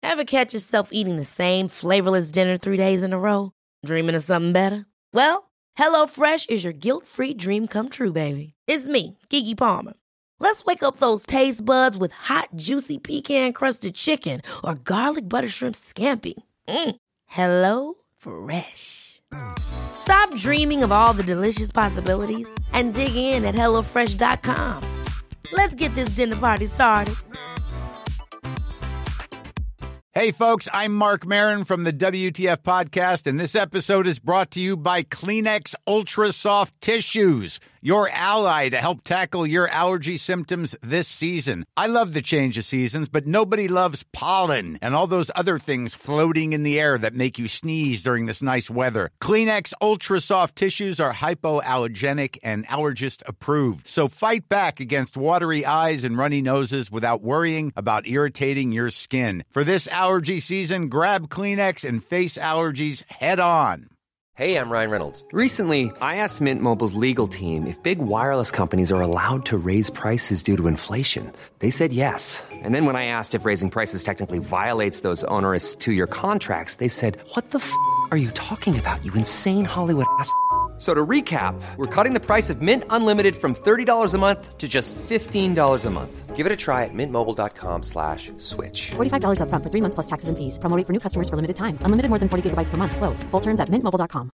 Ever catch yourself eating the same flavorless dinner 3 days in a row? Dreaming of something better? Well, HelloFresh is your guilt-free dream come true, baby. It's me, Keke Palmer. Let's wake up those taste buds with hot, juicy pecan-crusted chicken or garlic butter shrimp scampi. Hello Fresh. Stop dreaming of all the delicious possibilities and dig in at HelloFresh.com. Let's get this dinner party started. Hey, folks, I'm Mark Maron from the WTF Podcast, and this episode is brought to you by Kleenex Ultra Soft Tissues, your ally to help tackle your allergy symptoms this season. I love the change of seasons, but nobody loves pollen and all those other things floating in the air that make you sneeze during this nice weather. Kleenex Ultra Soft Tissues are hypoallergenic and allergist approved, so fight back against watery eyes and runny noses without worrying about irritating your skin. For this allergy season, grab Kleenex and face allergies head on. Hey, I'm Ryan Reynolds. Recently, I asked Mint Mobile's legal team if big wireless companies are allowed to raise prices due to inflation. They said yes. And then when I asked if raising prices technically violates those onerous 2-year contracts, they said, "What the f*** are you talking about, you insane Hollywood ass?" So to recap, we're cutting the price of Mint Unlimited from $30 a month to just $15 a month. Give it a try at mintmobile.com/switch. $45 up front for 3 months plus taxes and fees. Promo rate for new customers for limited time. Unlimited more than 40 gigabytes per month. Slows full terms at mintmobile.com.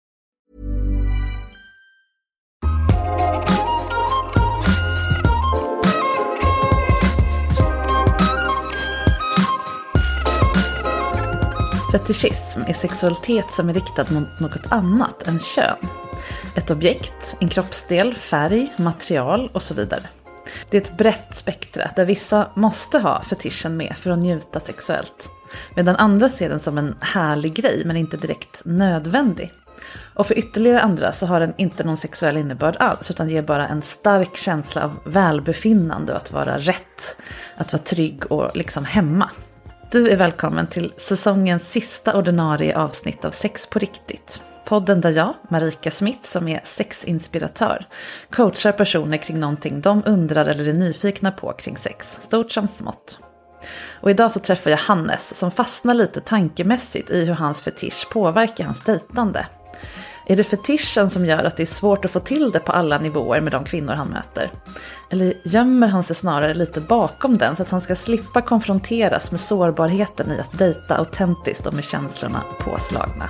Fetischism är sexualitet som är riktad mot något annat än kön. Ett objekt, en kroppsdel, färg, material och så vidare. Det är ett brett spektra där vissa måste ha fetischen med för att njuta sexuellt. Medan andra ser den som en härlig grej men inte direkt nödvändig. Och för ytterligare andra så har den inte någon sexuell innebörd alls utan ger bara en stark känsla av välbefinnande och att vara rätt. Att vara trygg och liksom hemma. Du är välkommen till säsongens sista ordinarie avsnitt av Sex på riktigt. Podden där jag, Marika Smith, som är sexinspiratör, coachar personer kring någonting de undrar eller är nyfikna på kring sex, stort som smått. Och idag så träffar jag Hannes som fastnar lite tankemässigt i hur hans fetisch påverkar hans dejtande. Är det fetischen som gör att det är svårt att få till det på alla nivåer med de kvinnor han möter? Eller gömmer han sig snarare lite bakom den så att han ska slippa konfronteras med sårbarheten i att dejta autentiskt och med känslorna påslagna?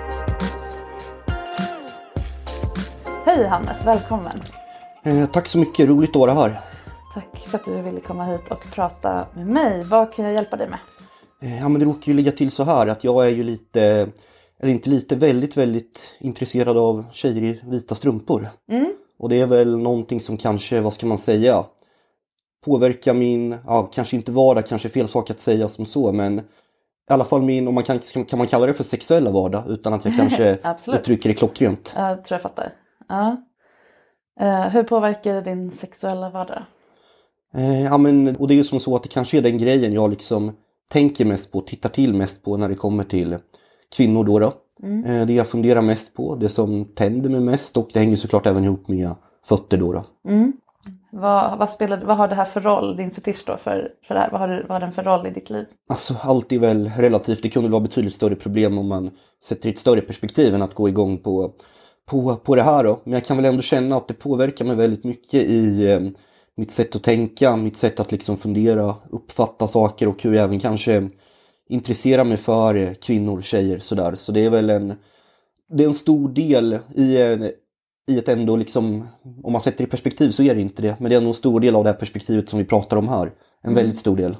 Hej Hannes, välkommen. Tack så mycket, roligt att vara här. Tack för att du ville komma hit och prata med mig. Vad kan jag hjälpa dig med? Ja, men det råkar ju ligga till så här att jag är ju lite, eller inte lite, väldigt intresserad av tjejer i vita strumpor. Och det är väl någonting som kanske, vad ska man säga, påverkar min, ja kanske inte vardag, kanske fel sak att säga som så, men i alla fall min, om man kan man kalla det för sexuella vardag utan att jag kanske uttrycker det klockrent. Jag tror jag fattar. Ja. Hur påverkar det din sexuella vardag? Ja men, och det är ju som så att det kanske är den grejen jag liksom tänker mest på, tittar till mest på när det kommer till kvinnor då. Det jag funderar mest på, det som tänder mig mest, och det hänger såklart även ihop med fötter då. Vad har det här för roll, din fetisch då för det här? Vad har den för roll i ditt liv? Alltså allt är väl relativt, det kunde vara betydligt större problem om man sätter ett större perspektiv än att gå igång på det här då. Men jag kan väl ändå känna att det påverkar mig väldigt mycket i mitt sätt att tänka, mitt sätt att liksom fundera, uppfatta saker och hur jag även kanske intressera mig för kvinnor, tjejer sådär. Så det är väl en stor del i ett ändå liksom, om man sätter i perspektiv så är det inte det. Men det är en stor del av det här perspektivet som vi pratar om här. En väldigt stor del.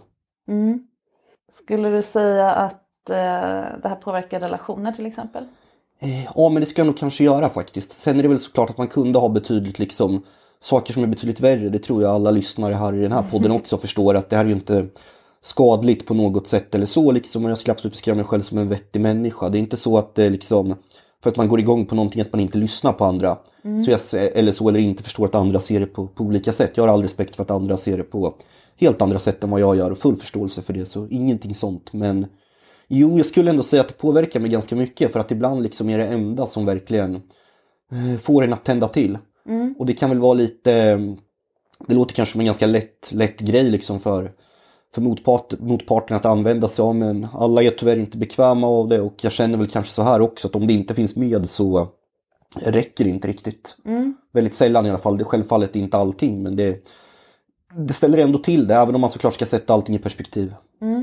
Skulle du säga att det här påverkar relationer till exempel? Ja, men det ska jag nog kanske göra faktiskt. Sen är det väl såklart att man kunde ha betydligt liksom saker som är betydligt värre. Det tror jag alla lyssnare här i den här podden också förstår, att det här är ju inte skadligt på något sätt eller så liksom. Och jag skulle absolut beskriva mig själv som en vettig människa. Det är inte så att det liksom, för att man går igång på någonting att man inte lyssnar på andra. Eller inte förstår att andra ser det på olika sätt. Jag har all respekt för att andra ser det på helt andra sätt än vad jag gör och full förståelse för det. Så ingenting sånt. Men jo, jag skulle ändå säga att det påverkar mig ganska mycket, för att ibland liksom är det enda som verkligen får en att tända till. Och det kan väl vara lite, det låter kanske som en ganska lätt grej liksom för för motparten att använda sig av, men alla är tyvärr inte bekväma av det, och jag känner väl kanske så här också att om det inte finns med så räcker det inte riktigt. Väldigt sällan i alla fall, det är självfallet inte allting, men det ställer ändå till det, även om man såklart ska sätta allting i perspektiv.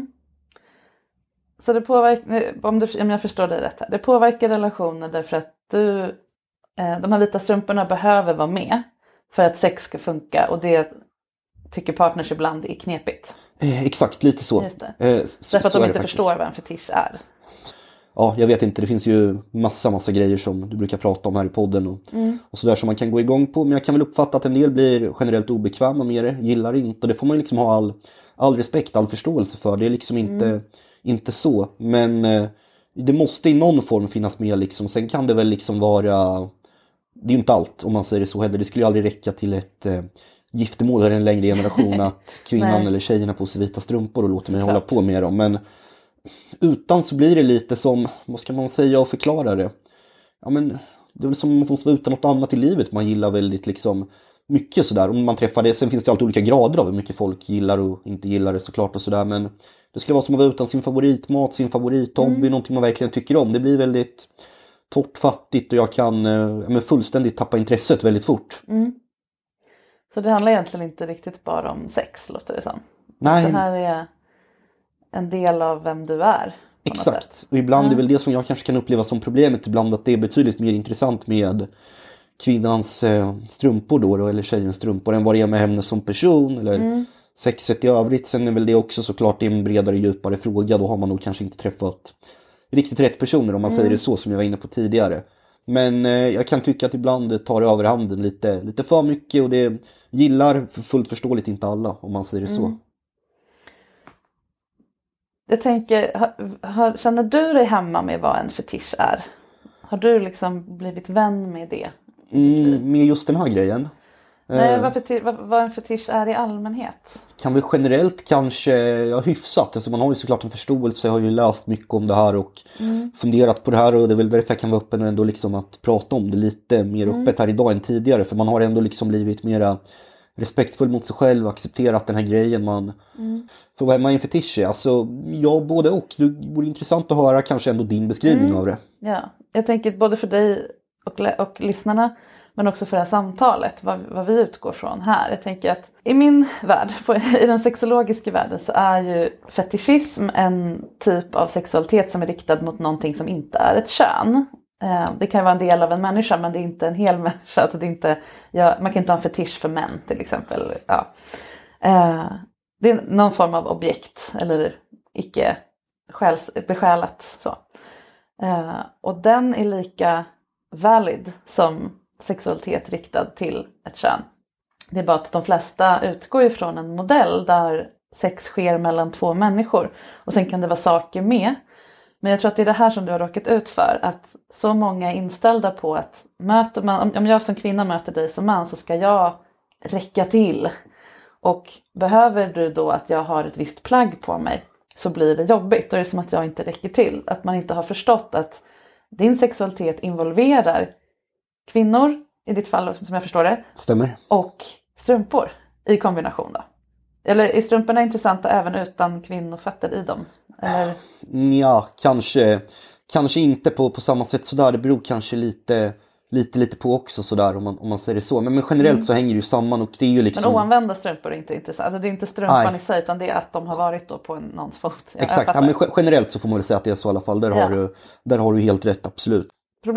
Så det påverkar, om jag förstår dig rätt här, det påverkar relationer därför att de här vita strumporna behöver vara med för att sex ska funka, och det tycker partners ibland är knepigt. Exakt, lite så. Just det. Därför att de inte förstår vad en fetisch är. Ja, jag vet inte. Det finns ju massa grejer som du brukar prata om här i podden och sådär som man kan gå igång på. Men jag kan väl uppfatta att en del blir generellt obekväma med det, gillar inte. Och det får man ju liksom ha all respekt, all förståelse för. Det är liksom inte så. Men det måste i någon form finnas med liksom. Sen kan det väl liksom vara... Det är ju inte allt, om man säger det så heller. Det skulle ju aldrig räcka till ett... giftermål är en längre generation att kvinnan eller tjejerna på sig vita strumpor och låter mig hålla på med dem. Men utan så blir det lite som, vad ska man säga och förklara det? Ja, men det är väl som om man får vara utan något annat i livet. Man gillar väldigt liksom mycket sådär. Om man träffar det, sen finns det alltid olika grader av hur mycket folk gillar och inte gillar det såklart och sådär. Men det skulle vara som att vara utan sin favoritmat, sin favorithobby, någonting man verkligen tycker om. Det blir väldigt torrt, fattigt, och jag kan fullständigt tappa intresset väldigt fort. Så det handlar egentligen inte riktigt bara om sex, låter det som. Nej. Det här är en del av vem du är. Exakt. Och ibland är väl det som jag kanske kan uppleva som problemet ibland, att det är betydligt mer intressant med kvinnans strumpor då, eller tjejens strumpor, än vad det är med henne som person eller sexet i övrigt. Sen är väl det också såklart en bredare, djupare fråga. Då har man nog kanske inte träffat riktigt rätt personer, om man säger det så, som jag var inne på tidigare. Men jag kan tycka att ibland det tar över handen lite för mycket, och det gillar fullt förståeligt inte alla, om man säger det så. Jag tänker, känner du dig hemma med vad en fetisch är? Har du liksom blivit vän med det? Med just den här grejen? Nej, vad en fetisch är i allmänhet? Kan väl generellt kanske hyfsat. Alltså man har ju såklart en förståelse. Jag har ju läst mycket om det här och funderat på det här. Och det är väl därför jag kan vara öppen och ändå liksom att prata om det lite mer öppet här idag än tidigare. För man har ändå liksom blivit mera respektfull mot sig själv och accepterat den här grejen. För vad är man en fetisch är? Alltså, ja, både och. Det vore intressant att höra kanske ändå din beskrivning av det. Ja, jag tänker både för dig och lyssnarna, men också för det här samtalet, vad vi utgår från här. Jag tänker att i min värld, i den sexologiska världen, så är ju fetischism en typ av sexualitet som är riktad mot någonting som inte är ett kön. Det kan vara en del av en människa, men det är inte en hel människa. Alltså det är inte, man kan inte ha en fetisch för män till exempel. Ja. Det är någon form av objekt eller icke besjälat så. Och den är lika valid som sexualitet riktad till ett kön. Det är bara att de flesta utgår ifrån en modell där sex sker mellan två människor. Och sen kan det vara saker med. Men jag tror att det är det här som du har råkat ut för. Att så många är inställda på att om jag som kvinna möter dig som man, så ska jag räcka till. Och behöver du då att jag har ett visst plagg på mig, så blir det jobbigt. Då är det som att jag inte räcker till. Att man inte har förstått att din sexualitet involverar kvinnor, i ditt fall som jag förstår det. Stämmer. Och strumpor i kombination då. Eller är strumporna intressanta även utan kvinnofötter i dem? Eller? Ja, kanske inte på samma sätt sådär. Det beror kanske lite på också sådär, om man säger det så. Men generellt så hänger det ju samman, och det är ju liksom... Men oanvända strumpor är inte intressant. Alltså det är inte strumpan i sig, utan det är att de har varit då på någons fot. Exakt, ja, men generellt så får man väl säga att det är så i alla fall. Där har du helt rätt, absolut.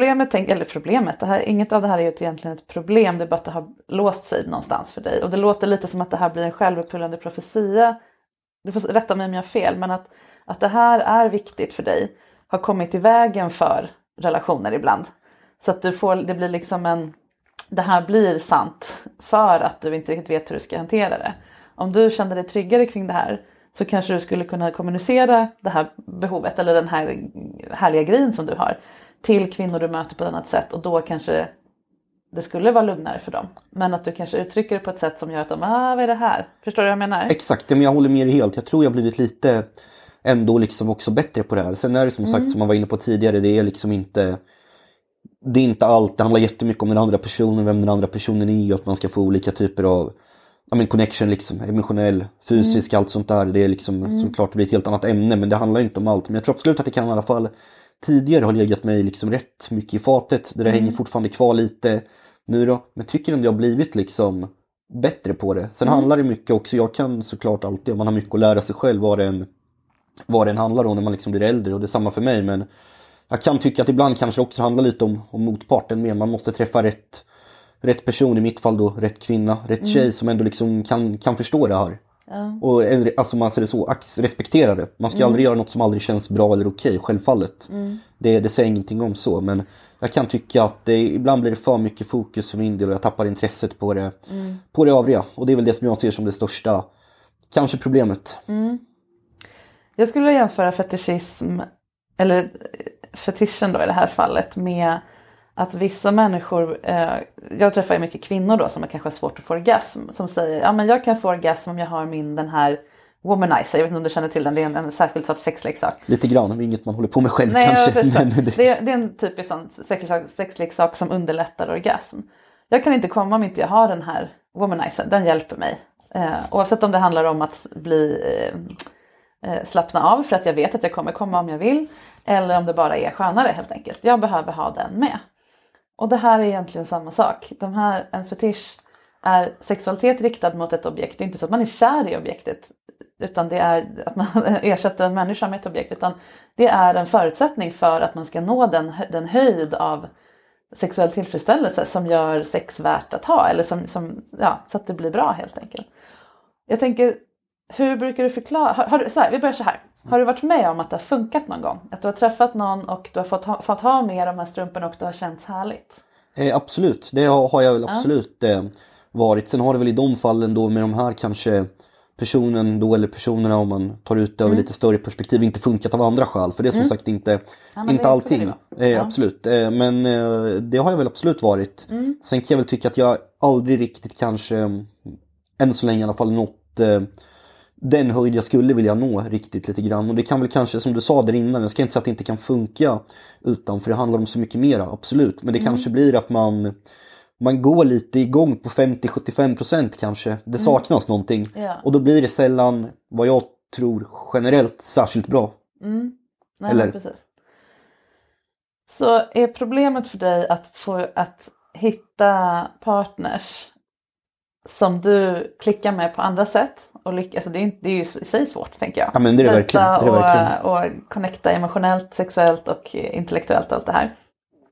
Inget av det här är ju egentligen ett problem. Det är bara att det har låst sig någonstans för dig. Och det låter lite som att det här blir en självuppfyllande profetia. Du får rätta mig om jag har fel, men att det här är viktigt för dig har kommit i vägen för relationer ibland. Så att det blir liksom det här blir sant för att du inte riktigt vet hur du ska hantera det. Om du kände dig tryggare kring det här, så kanske du skulle kunna kommunicera det här behovet eller den här härliga grejen som du har till kvinnor du möter på ett annat sätt, och då kanske det skulle vara lugnare för dem. Men att du kanske uttrycker det på ett sätt som gör att de, vad är det här? Förstår du vad jag menar? Exakt, men jag håller med dig helt. Jag tror jag har blivit lite ändå liksom också bättre på det här. Sen är det som sagt, som man var inne på tidigare, det är liksom inte... Det är inte allt, det handlar jättemycket om den andra personen, vem den andra personen är, och att man ska få olika typer av connection liksom, emotionell, fysisk, allt sånt där. Det är liksom såklart det blir ett helt annat ämne, men det handlar inte om allt. Men jag tror absolut att det kan i alla fall tidigare har legat mig liksom rätt mycket i fatet. Det hänger fortfarande kvar lite nu då. Men tycker ändå jag har blivit liksom bättre på det. Sen handlar det mycket också, jag kan såklart alltid, om man har mycket att lära sig själv vad den handlar om när man liksom blir äldre. Och det är samma för mig, men jag kan tycka att ibland kanske också handlar lite om motparten mer. Man måste träffa rätt person, i mitt fall då rätt kvinna, rätt tjej som ändå liksom kan förstå det här. Ja. Och alltså man säger det så, respektera det. Man ska aldrig göra något som aldrig känns bra eller okej, självfallet. Det säger ingenting om så, men jag kan tycka att ibland blir det för mycket fokus för min del och jag tappar intresset på det övriga. Och det är väl det som jag ser som det största kanske problemet. Jag skulle jämföra fetischism, eller fetischen då i det här fallet, med att vissa människor, jag träffar ju mycket kvinnor då som kanske har svårt att få orgasm, som säger, ja men jag kan få orgasm om jag har den här womanizer, jag vet inte om du känner till den, det är en särskild sorts sexleksak. Lite grann, det är inget man håller på med själv. Nej, kanske. Det är en typisk sån sexleksak som underlättar orgasm. Jag kan inte komma om inte jag har den här womanizer, den hjälper mig. Oavsett om det handlar om att bli slappna av för att jag vet att jag kommer komma om jag vill, eller om det bara är skönare helt enkelt. Jag behöver ha den med. Och det här är egentligen samma sak. En fetisch är sexualitet riktad mot ett objekt. Det är inte så att man är kär i objektet, utan det är att man ersätter en människa med ett objekt, utan det är en förutsättning för att man ska nå den höjd av sexuell tillfredsställelse som gör sex värt att ha, eller så att det blir bra helt enkelt. Jag tänker, hur brukar du förklara, vi börjar så här. Har du varit med om att det har funkat någon gång? Att du har träffat någon och du har fått ha med de här strumporna och det har känts härligt? Absolut, det har jag väl absolut varit. Sen har det väl i de fallen då med de här kanske personen då, eller personerna, om man tar ut det över lite större perspektiv, inte funkat av andra skäl. För det är som sagt inte allting. Absolut, men det har jag väl absolut varit. Sen kan jag väl tycka att jag aldrig riktigt kanske, än så länge i alla fall, nått den höjd jag skulle vilja nå riktigt lite grann. Och det kan väl kanske, som du sa där innan, jag ska inte säga att det inte kan funka utan, för det handlar om så mycket mer, absolut. Men det kanske blir att man går lite igång på 50-75% kanske. Det saknas någonting. Ja. Och då blir det sällan, vad jag tror, generellt särskilt bra. Nej, eller? Precis. Så är problemet för dig att hitta partners som du klickar med på andra sätt? Och alltså det är ju i sig svårt, tänker jag. Ja, men det är verkligen. Och connecta emotionellt, sexuellt och intellektuellt och allt det här.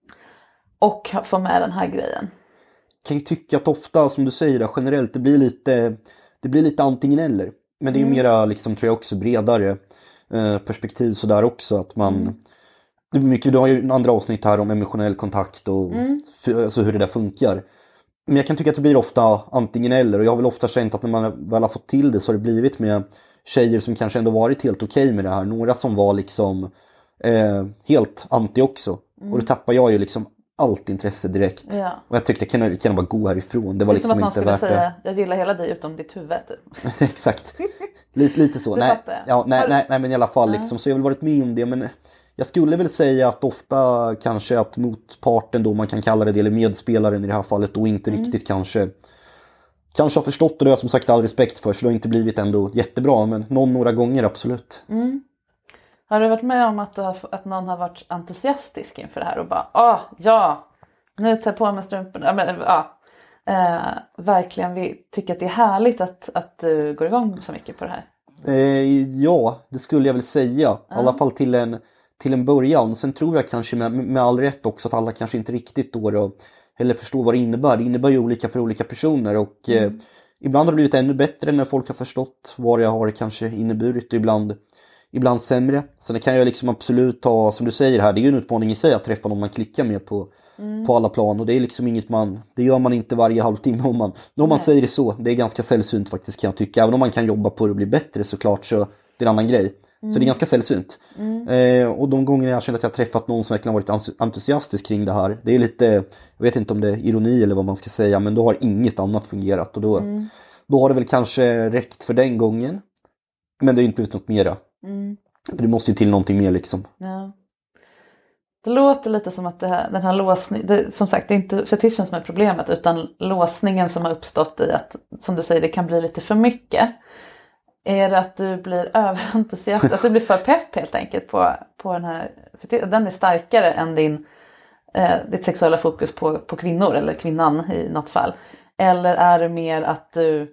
Och få med den här grejen. Kan ju tycka att ofta, som du säger där, generellt, det blir lite antingen eller. Men det är ju mera, liksom, tror jag också, bredare perspektiv sådär också. Att man, du har ju andra avsnitt här om emotionell kontakt och alltså hur det där funkar. Men jag kan tycka att det blir ofta antingen eller. Och jag har väl ofta känt att när man väl har fått till det så har det blivit med tjejer som kanske ändå varit helt okej med det här. Några som var liksom helt anti också. Och då tappar jag ju liksom allt intresse direkt. Ja. Och jag tyckte jag kan bara gå härifrån. Det var liksom som att inte någon skulle värt säga, jag gillar hela dig utom ditt huvud typ. Exakt. Lite så. Nej, men i alla fall liksom, så jag har väl varit med om det. Men jag skulle väl säga att ofta kanske att motparten då, man kan kalla det, eller medspelaren i det här fallet, då inte riktigt kanske har förstått, och det har jag som sagt all respekt för, så det har inte blivit ändå jättebra, men några gånger absolut. Har du varit med om att någon har varit entusiastisk inför det här och bara, nu tar jag på mig strumporna, verkligen vi tycker att det är härligt att du går igång så mycket på det här? Ja, det skulle jag väl säga. I alla fall till en början. Sen tror jag kanske med all rätt också att alla kanske inte riktigt då eller förstår vad det innebär. Det innebär ju olika för olika personer, och ibland har det blivit ännu bättre när folk har förstått vad det har kanske inneburit, och ibland sämre. Sen det kan jag liksom absolut ta, som du säger här, det är ju en utmaning i sig att träffa någon man klickar med på alla plan, och det är liksom inget det gör man inte varje halvtimme om man säger det så. Det är ganska sällsynt faktiskt, kan jag tycka. Även om man kan jobba på det och bli bättre såklart, så det är en annan grej. Så det är ganska sällsynt. Och de gånger jag känner att jag har träffat någon som verkligen varit entusiastisk kring det här, det är lite, jag vet inte om det är ironi eller vad man ska säga, men då har inget annat fungerat, och då har det väl kanske räckt för den gången. Men det är inte blivit något mera. För det måste ju till någonting mer liksom. Ja. Det låter lite som att den här låsningen, som sagt det är inte fetischen som är problemet utan låsningen som har uppstått i att, som du säger, det kan bli lite för mycket. Är det att du blir överentusiastisk, att du blir för pepp helt enkelt på den här, för den är starkare än ditt sexuella fokus på kvinnor eller kvinnan i något fall. Eller är det mer att du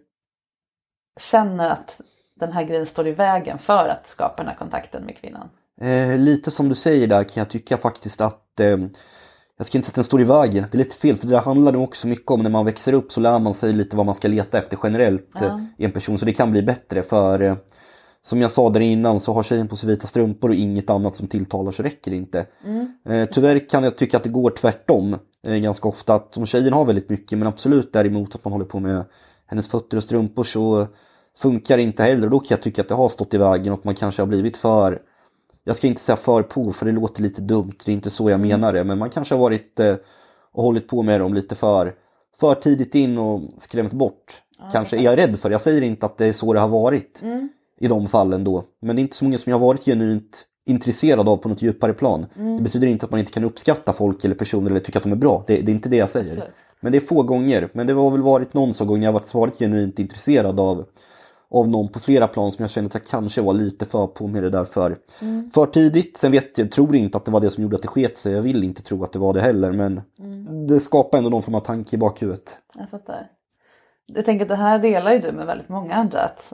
känner att den här grejen står i vägen för att skapa den här kontakten med kvinnan? Lite som du säger där kan jag tycka faktiskt att jag ska inte säga att den står i vägen. Det är lite fel, för det handlar nog också mycket om när man växer upp så lär man sig lite vad man ska leta efter generellt i en person. Så det kan bli bättre för som jag sa där innan så har tjejen på sig vita strumpor och inget annat som tilltalar så räcker det inte. Tyvärr kan jag tycka att det går tvärtom ganska ofta. Att som tjejen har väldigt mycket men absolut däremot att man håller på med hennes fötter och strumpor så funkar det inte heller. Och då kan jag tycka att det har stått i vägen och att man kanske har blivit för... Jag ska inte säga för på för det låter lite dumt. Det är inte så jag menar det. Men man kanske har varit och hållit på med dem lite för tidigt in och skrämt bort. Kanske är jag rädd för. Jag säger inte att det är så det har varit i de fallen då. Men det är inte så många som jag har varit genuint intresserad av på något djupare plan. Det betyder inte att man inte kan uppskatta folk eller personer eller tycka att de är bra. Det är inte det jag säger. Absolut. Men det är få gånger. Men det har väl varit någon sån gång jag har varit genuint intresserad av någon på flera plan som jag kände att jag kanske var lite för på med det där för tidigt. Sen tror inte att det var det som gjorde att det sket sig. Jag vill inte tro att det var det heller. Men det skapar ändå någon form av tanke i bakhuvudet. Jag fattar. Jag tänker att det här delar ju du med väldigt många andra. Att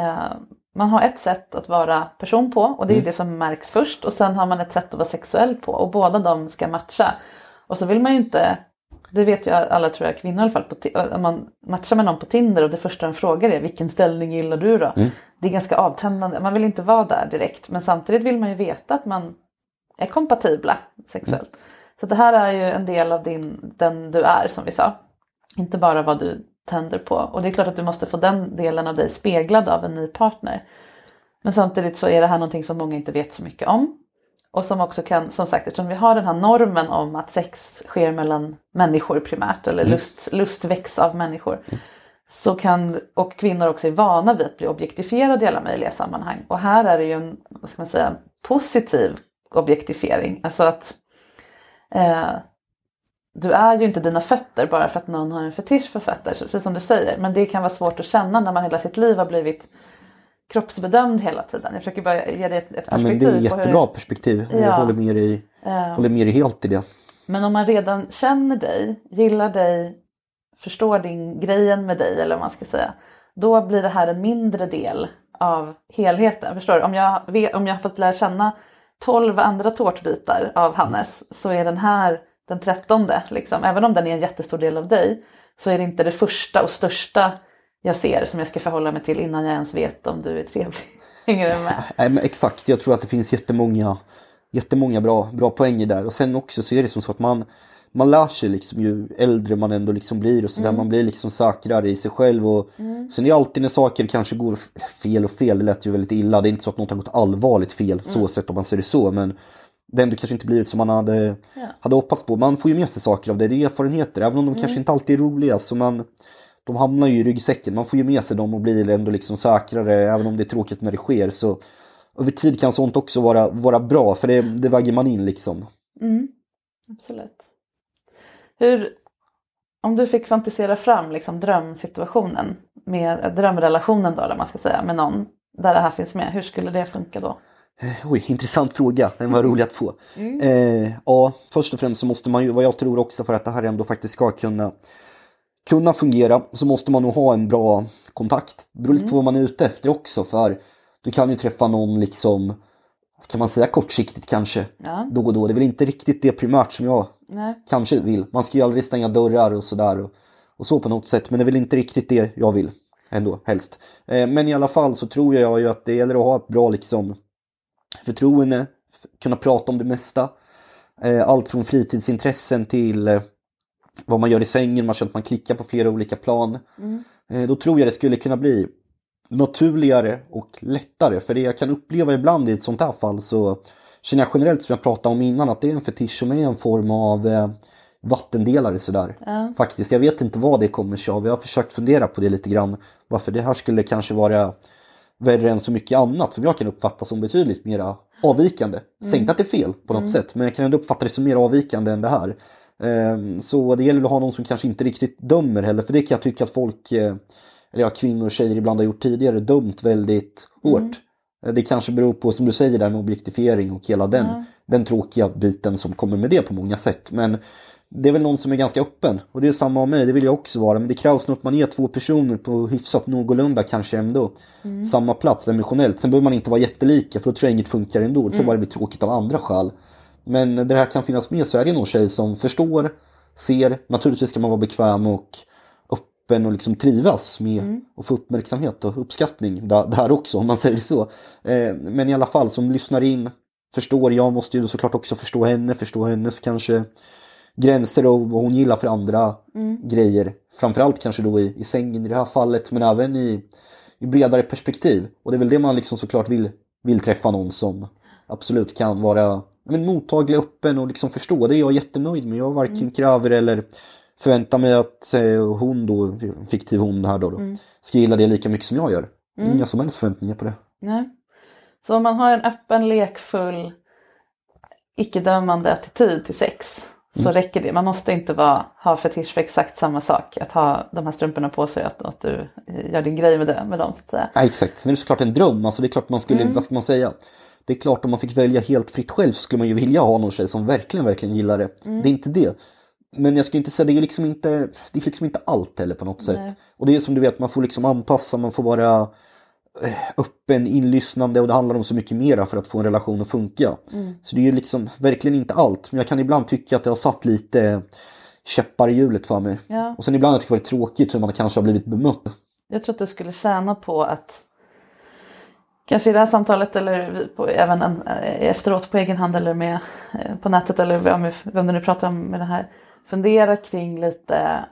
man har ett sätt att vara person på. Och det är det som märks först. Och sen har man ett sätt att vara sexuell på. Och båda de ska matcha. Och så vill man ju inte... Det vet ju alla, tror jag, kvinnor i alla fall. Om man matchar med någon på Tinder och det första de frågar är vilken ställning gillar du då? Det är ganska avtändande. Man vill inte vara där direkt. Men samtidigt vill man ju veta att man är kompatibla sexuellt. Så det här är ju en del av den du är, som vi sa. Inte bara vad du tänder på. Och det är klart att du måste få den delen av dig speglad av en ny partner. Men samtidigt så är det här någonting som många inte vet så mycket om. Och som också kan, som sagt, eftersom vi har den här normen om att sex sker mellan människor primärt. Eller lust väcks av människor. Så kan, och kvinnor också är vana vid att bli objektifierade i alla möjliga sammanhang. Och här är det ju en, vad ska man säga, positiv objektifiering. Alltså att du är ju inte dina fötter bara för att någon har en fetisch för fötter. Precis som du säger. Men det kan vara svårt att känna när man hela sitt liv har blivit kroppsbedömd hela tiden. Jag försöker bara ge dig ett perspektiv. Men det är ett jättebra perspektiv. Jag håller med dig helt i det. Men om man redan känner dig, gillar dig, förstår din grejen med dig eller vad man ska säga. Då blir det här en mindre del av helheten. Förstår du? Om jag har fått lära känna 12 andra tårtbitar av Hannes så är den här den 13:e. Liksom. Även om den är en jättestor del av dig så är det inte det första och största jag ser som jag ska förhålla mig till innan jag ens vet om du är trevlig. Hänger du med? Nej, men exakt, jag tror att det finns jättemånga bra poänger där. Och sen också så är det som så att man lär sig liksom ju äldre man ändå liksom blir och så där man blir liksom säkrare i sig själv. Och sen är det alltid när saker kanske går fel, det lät ju väldigt illa. Det är inte så att något har gått allvarligt fel så sett om man ser det så, men det ändå kanske inte blivit som man hade hoppats på. Man får ju med sig saker av det är erfarenheter, även om de kanske inte alltid är roliga, så de hamnar ju i ryggsäcken. Man får ju med sig dem och blir ändå liksom säkrare, även om det är tråkigt när det sker. Så över tid kan sånt också vara bra, för det väger man in liksom. Absolut. Om du fick fantisera fram liksom drömsituationen, med drömrelationen då, eller man ska säga, med någon där det här finns med, hur skulle det funka då? Intressant fråga. Den var rolig att få. Ja, först och främst så måste man ju, vad jag tror också, för att det här ändå faktiskt ska kunna fungera, så måste man nog ha en bra kontakt. Det beror lite på vad man är ute efter också, för du kan ju träffa någon liksom, kan man säga kortsiktigt kanske, då och då. Det är väl inte riktigt det primärt som jag kanske vill. Man ska ju aldrig stänga dörrar och sådär och så på något sätt, men det är väl inte riktigt det jag vill ändå, helst. Men i alla fall så tror jag ju att det gäller att ha ett bra liksom förtroende, kunna prata om det mesta. Allt från fritidsintressen till vad man gör i sängen, man känner att man klickar på flera olika plan. Då tror jag det skulle kunna bli naturligare och lättare. För det jag kan uppleva ibland i ett sånt här fall, så känner jag generellt, som jag pratade om innan, att det är en fetisch som är en form av vattendelare sådär. Faktiskt, jag vet inte vad det kommer sig av. Jag har försökt fundera på det lite grann. Varför det här skulle kanske vara värre än så mycket annat som jag kan uppfatta som betydligt mera avvikande. Säg inte att det är fel på något sätt, men jag kan ändå uppfatta det som mer avvikande än det här. Så det gäller att ha någon som kanske inte riktigt dömer heller, för det kan jag tycka att folk, eller kvinnor och tjejer ibland har gjort tidigare, dömt väldigt hårt. Det kanske beror på, som du säger där, med objektifiering och hela den tråkiga biten som kommer med det på många sätt. Men det är väl någon som är ganska öppen, och det är samma av mig, det vill jag också vara. Men det krävs nog att man är 2 personer på hyfsat någorlunda kanske ändå samma plats emotionellt. Sen behöver man inte vara jättelika, för då tror jag inget funkar ändå. Det tror bara det blir tråkigt av andra skäl. Men det här kan finnas med, så är det någon tjej som förstår, ser, naturligtvis kan man vara bekväm och öppen och liksom trivas med och få uppmärksamhet och uppskattning där också, om man säger det så. Men i alla fall, som lyssnar in, förstår, jag måste ju såklart också förstå hennes kanske gränser och vad hon gillar för andra grejer. Framförallt kanske då i sängen i det här fallet, men även i bredare perspektiv. Och det är väl det man liksom såklart vill träffa någon som absolut kan vara mottaglig, öppen och liksom förstå. Det är jag jättenöjd med. Jag varken kräver eller förväntar mig att hon då, fiktiv hon här då, ska gilla det lika mycket som jag gör. Inga som helst förväntningar på det. Nej. Så om man har en öppen, lekfull, icke-dömande attityd till sex, så räcker det. Man måste inte ha fetisch för exakt samma sak. Att ha de här strumporna på sig, att du gör din grej med dem, så att säga. Ja, exakt. Sen är det såklart en dröm. Alltså det är klart man skulle, vad ska man säga? Det är klart, om man fick välja helt fritt själv så skulle man ju vilja ha någon tjej som verkligen gillar det. Det är inte det. Men jag skulle inte säga, det är liksom inte allt heller på något sätt. Nej. Och det är som du vet, man får liksom anpassa, man får vara öppen, inlyssnande, och det handlar om så mycket mera för att få en relation att funka. Så det är ju liksom verkligen inte allt. Men jag kan ibland tycka att det har satt lite käppar i hjulet för mig. Ja. Och sen ibland tycker jag det är tråkigt hur man kanske har blivit bemött. Jag tror att du skulle tjäna på att kanske i det här samtalet eller även efteråt på egen hand eller på nätet eller vem du nu pratar om med det här, fundera kring lite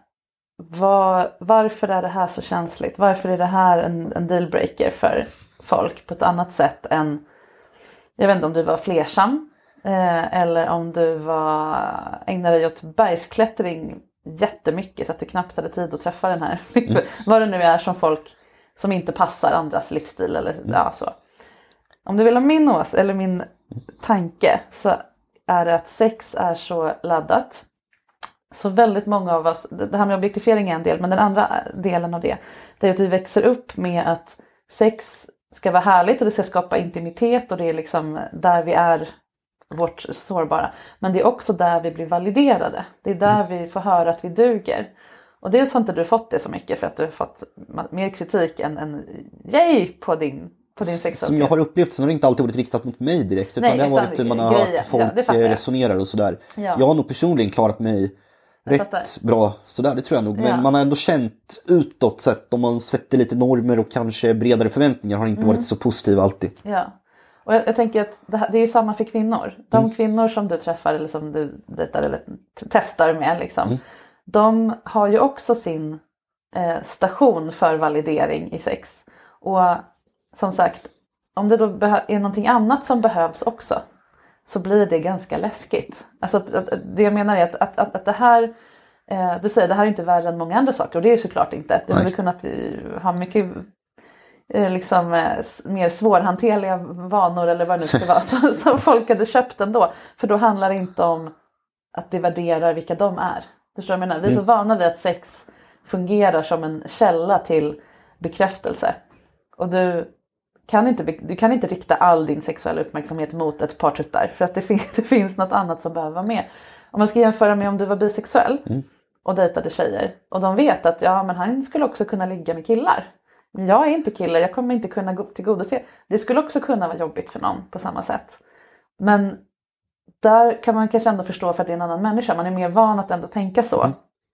varför är det här så känsligt? Varför är det här en dealbreaker för folk på ett annat sätt än, jag vet inte om du var flersam eller om du ägnade dig åt bergsklättring jättemycket så att du knappt hade tid att träffa den här. Vad det nu är som folk som inte passar andras livsstil eller så. Om du vill ha min tanke, så är det att sex är så laddat. Så väldigt många av oss, det här med objektifiering är en del, men den andra delen av det är att vi växer upp med att sex ska vara härligt och det ska skapa intimitet, och det är liksom där vi är vårt sårbara. Men det är också där vi blir validerade. Det är där vi får höra att vi duger. Och dels har inte du fått det så mycket för att du har fått mer kritik än yay på din sexualitet. Som jag har upplevt, så har det inte alltid varit riktat mot mig direkt. Utan det har varit hur man har hört folk resonerar och sådär. Ja. Jag har nog personligen klarat mig rätt bra sådär, det tror jag nog. Men man har ändå känt utåt sett, om man sätter lite normer och kanske bredare förväntningar, har inte varit så positiv alltid. Ja. Och jag tänker att det är ju samma för kvinnor. De kvinnor som du träffar eller som du dejtar eller testar med liksom, de har ju också sin station för validering i sex. Och som sagt, om det då är någonting annat som behövs också, så blir det ganska läskigt. Alltså det jag menar är att det här, du säger det här är inte värre än många andra saker, och det är såklart inte. Du hade kunnat ha mycket liksom mer svårhanterliga vanor eller vad det nu ska vara som folk hade köpt ändå. För då handlar det inte om att det värderar vilka de är. Förstår du vad jag menar? Vi är så vana vid att sex fungerar som en källa till bekräftelse. Och du kan inte rikta all din sexuella uppmärksamhet mot ett par tuttar. För att det finns något annat som behöver vara med. Om man ska jämföra med om du var bisexuell och dejtade tjejer. Och de vet att men han skulle också kunna ligga med killar. Men jag är inte kille, jag kommer inte kunna tillgodose. Det skulle också kunna vara jobbigt för någon på samma sätt. Men där kan man kanske ändå förstå för att det är en annan människa. Man är mer van att ändå tänka så.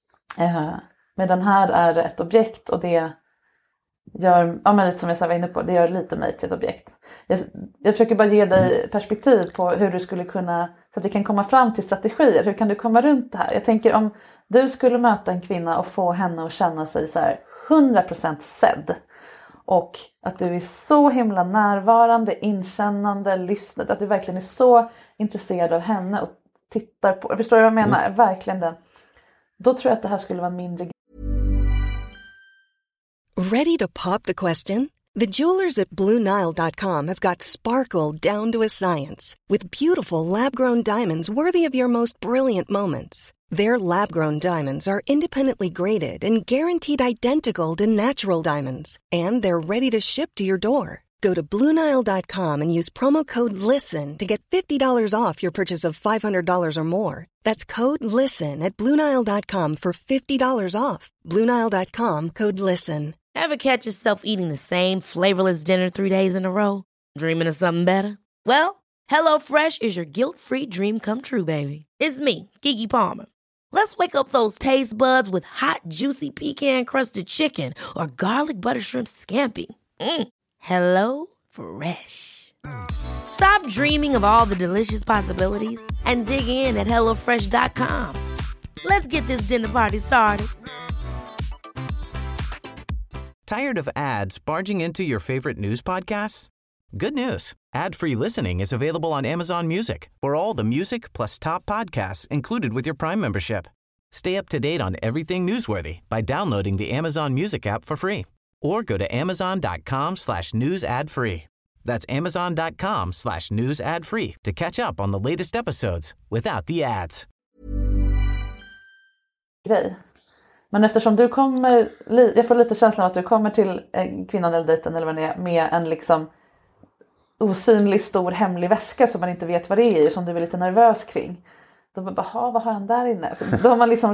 Men den här är ett objekt, och det gör, men lite som jag var inne på, det gör lite mig till ett objekt. Jag försöker bara ge dig perspektiv på hur du skulle kunna, så att vi kan komma fram till strategier. Hur kan du komma runt det här? Jag tänker om du skulle möta en kvinna och få henne att känna sig så här 100% sedd. Och att du är så himla närvarande, inkännande, lyssnande. Att du verkligen är så intresserad av henne och tittar på. Förstår du vad jag menar? Verkligen den. Då tror jag att det här skulle vara mindre. Ready to pop the question? The jewelers at BlueNile.com have got sparkle down to a science with beautiful lab-grown diamonds worthy of your most brilliant moments. Their lab-grown diamonds are independently graded and guaranteed identical to natural diamonds, and they're ready to ship to your door. Go to BlueNile.com and use promo code LISTEN to get $50 off your purchase of $500 or more. That's code LISTEN at BlueNile.com for $50 off. BlueNile.com, code LISTEN. Ever catch yourself eating the same flavorless dinner 3 days in a row? Dreaming of something better? Well, HelloFresh is your guilt-free dream come true, baby. It's me, Keke Palmer. Let's wake up those taste buds with hot, juicy pecan-crusted chicken or garlic butter shrimp scampi. Hello Fresh. Stop dreaming of all the delicious possibilities and dig in at HelloFresh.com. Let's get this dinner party started. Tired of ads barging into your favorite news podcasts? Good news. Ad-free listening is available on Amazon Music for all the music plus top podcasts included with your Prime membership. Stay up to date on everything newsworthy by downloading the Amazon Music app for free or go to amazon.com/news ad free. That's amazon.com/news ad free to catch up on the latest episodes without the ads. Grej. Men eftersom du kommer, jag får lite känslan av att du kommer till kvinnan eller dejten eller vad det är med en liksom osynlig stor hemlig väska som man inte vet vad det är i, som du är lite nervös kring. Då bara, vad har han där inne? Då har man liksom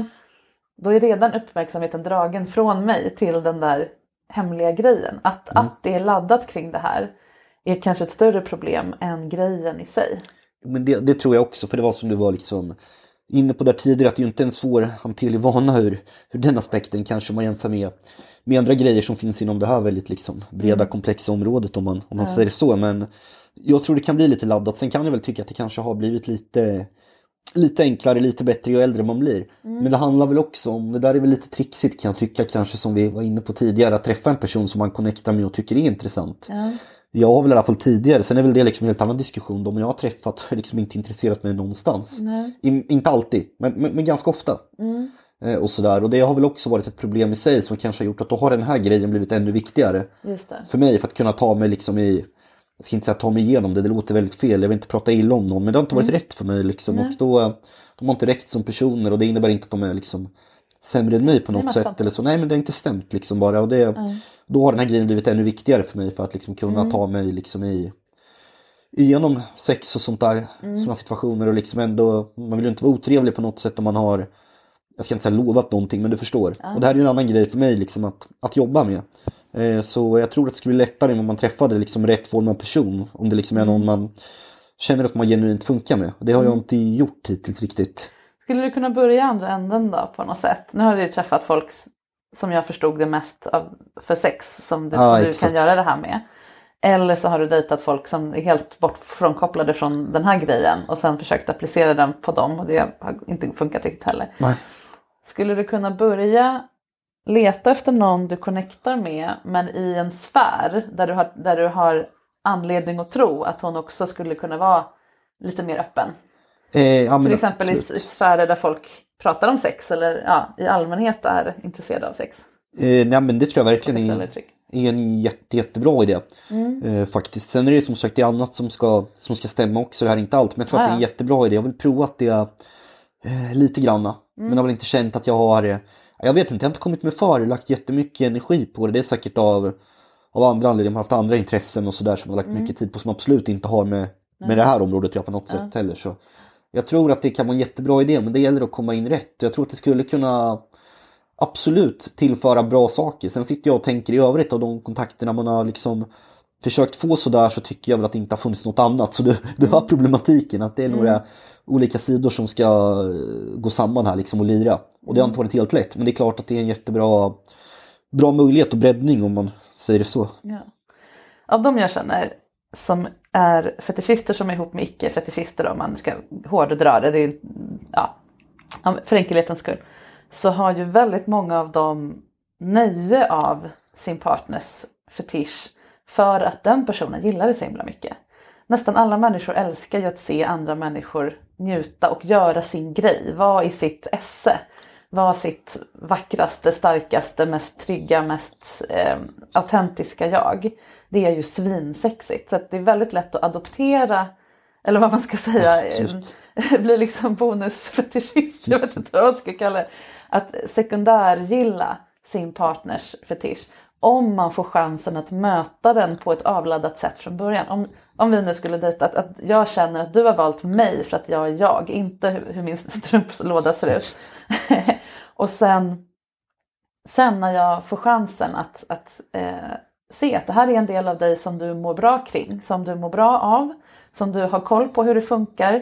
då är redan uppmärksamheten dragen från mig till den där hemliga grejen. Att det är laddat kring det här är kanske ett större problem än grejen i sig. Men det tror jag också, för det var som du var liksom inne på där tidigare, att det är ju inte en svår hanterlig vana hur den aspekten kanske man jämför med andra grejer som finns inom det här väldigt liksom breda komplexa området om man säger så. Men jag tror det kan bli lite laddat. Sen kan jag väl tycka att det kanske har blivit lite enklare, lite bättre ju äldre man blir. Men det handlar väl också om, det där är väl lite trixigt kan jag tycka, kanske som vi var inne på tidigare, att träffa en person som man connectar med och tycker är intressant. Jag har väl i alla fall tidigare, sen är väl det liksom en helt annan diskussion då, men jag har träffat liksom inte intresserat mig någonstans. Inte alltid, men ganska ofta. Och sådär, och det har väl också varit ett problem i sig som kanske har gjort att då har den här grejen blivit ännu viktigare. Just det. För mig, för att kunna ta mig liksom jag ska inte säga ta mig igenom det låter väldigt fel, jag vill inte prata illa om någon, men det har inte varit rätt för mig liksom. Och då, de har inte räckt som personer, och det innebär inte att de är liksom sämre än mig på något sätt eller så. Nej, men det är inte stämt liksom bara, och då har den här grejen blivit ännu viktigare för mig för att liksom kunna ta mig liksom igenom sex och sånt där, sådana situationer, och liksom ändå, man vill ju inte vara otrevlig på något sätt om man har, jag ska inte säga lovat någonting, men du förstår. Och det här är ju en annan grej för mig liksom att jobba med. Så jag tror att det skulle bli lättare om man träffade liksom rätt form av person, om det liksom är någon man känner att man genuint funkar med. Det har jag inte gjort hittills riktigt. Skulle du kunna börja andra änden då på något sätt? Nu har du träffat folk som jag förstod det mest av för sex som du kan göra det här med. Eller så har du dejtat folk som är helt bortfrånkopplade från den här grejen och sen försökt applicera den på dem, och det har inte funkat riktigt heller. Nej. Skulle du kunna börja leta efter någon du connectar med, men i en sfär där du har anledning att tro att hon också skulle kunna vara lite mer öppen? Till exempel i sfärer där folk pratar om sex eller i allmänhet är intresserade av sex. Nej, men det tror jag verkligen är en jättebra idé. Faktiskt. Sen är det som sagt det annat som ska stämma också. Det här är inte allt, men jag tror att det är en jättebra idé. Jag vill prova att det lite granna. Men jag har väl inte känt att jag har... Jag vet inte, jag har inte kommit med lagt jättemycket energi på det. Det är säkert av andra anledningar. Jag har haft andra intressen och sådär som jag har lagt mycket tid på, som absolut inte har med det här området jag på något sätt heller. Så jag tror att det kan vara en jättebra idé, men det gäller att komma in rätt. Jag tror att det skulle kunna absolut tillföra bra saker. Sen sitter jag och tänker i övrigt av de kontakterna man har liksom försökt få sådär, så tycker jag väl att det inte har funnits något annat. Så du har problematiken att det är några olika sidor som ska gå samman här liksom och lira. Och det har inte varit helt lätt, men det är klart att det är en jättebra möjlighet och breddning om man säger det så. Ja. Av de jag känner som är fetischister som är ihop med icke-fetischister, om man ska hårdra det är för enkelhetens skull, så har ju väldigt många av dem nöje av sin partners fetisch för att den personen gillar det så himla mycket. Nästan alla människor älskar ju att se andra människor njuta och göra sin grej, vara i sitt esse. vara sitt vackraste, starkaste, mest trygga, mest autentiska jag. Det är ju svinsexigt. Så att det är väldigt lätt att adoptera, eller vad man ska säga, blir liksom bonusfetischist, jag vet inte vad man ska kalla det. Att sekundärgilla sin partners fetisch. Om man får chansen att möta den på ett avladdat sätt från början. Om vi nu skulle dejta, att jag känner att du har valt mig för att jag är jag, inte hur min strumpslåda ser ut. Och sen när jag får chansen att se att det här är en del av dig som du mår bra kring, som du mår bra av, som du har koll på hur det funkar,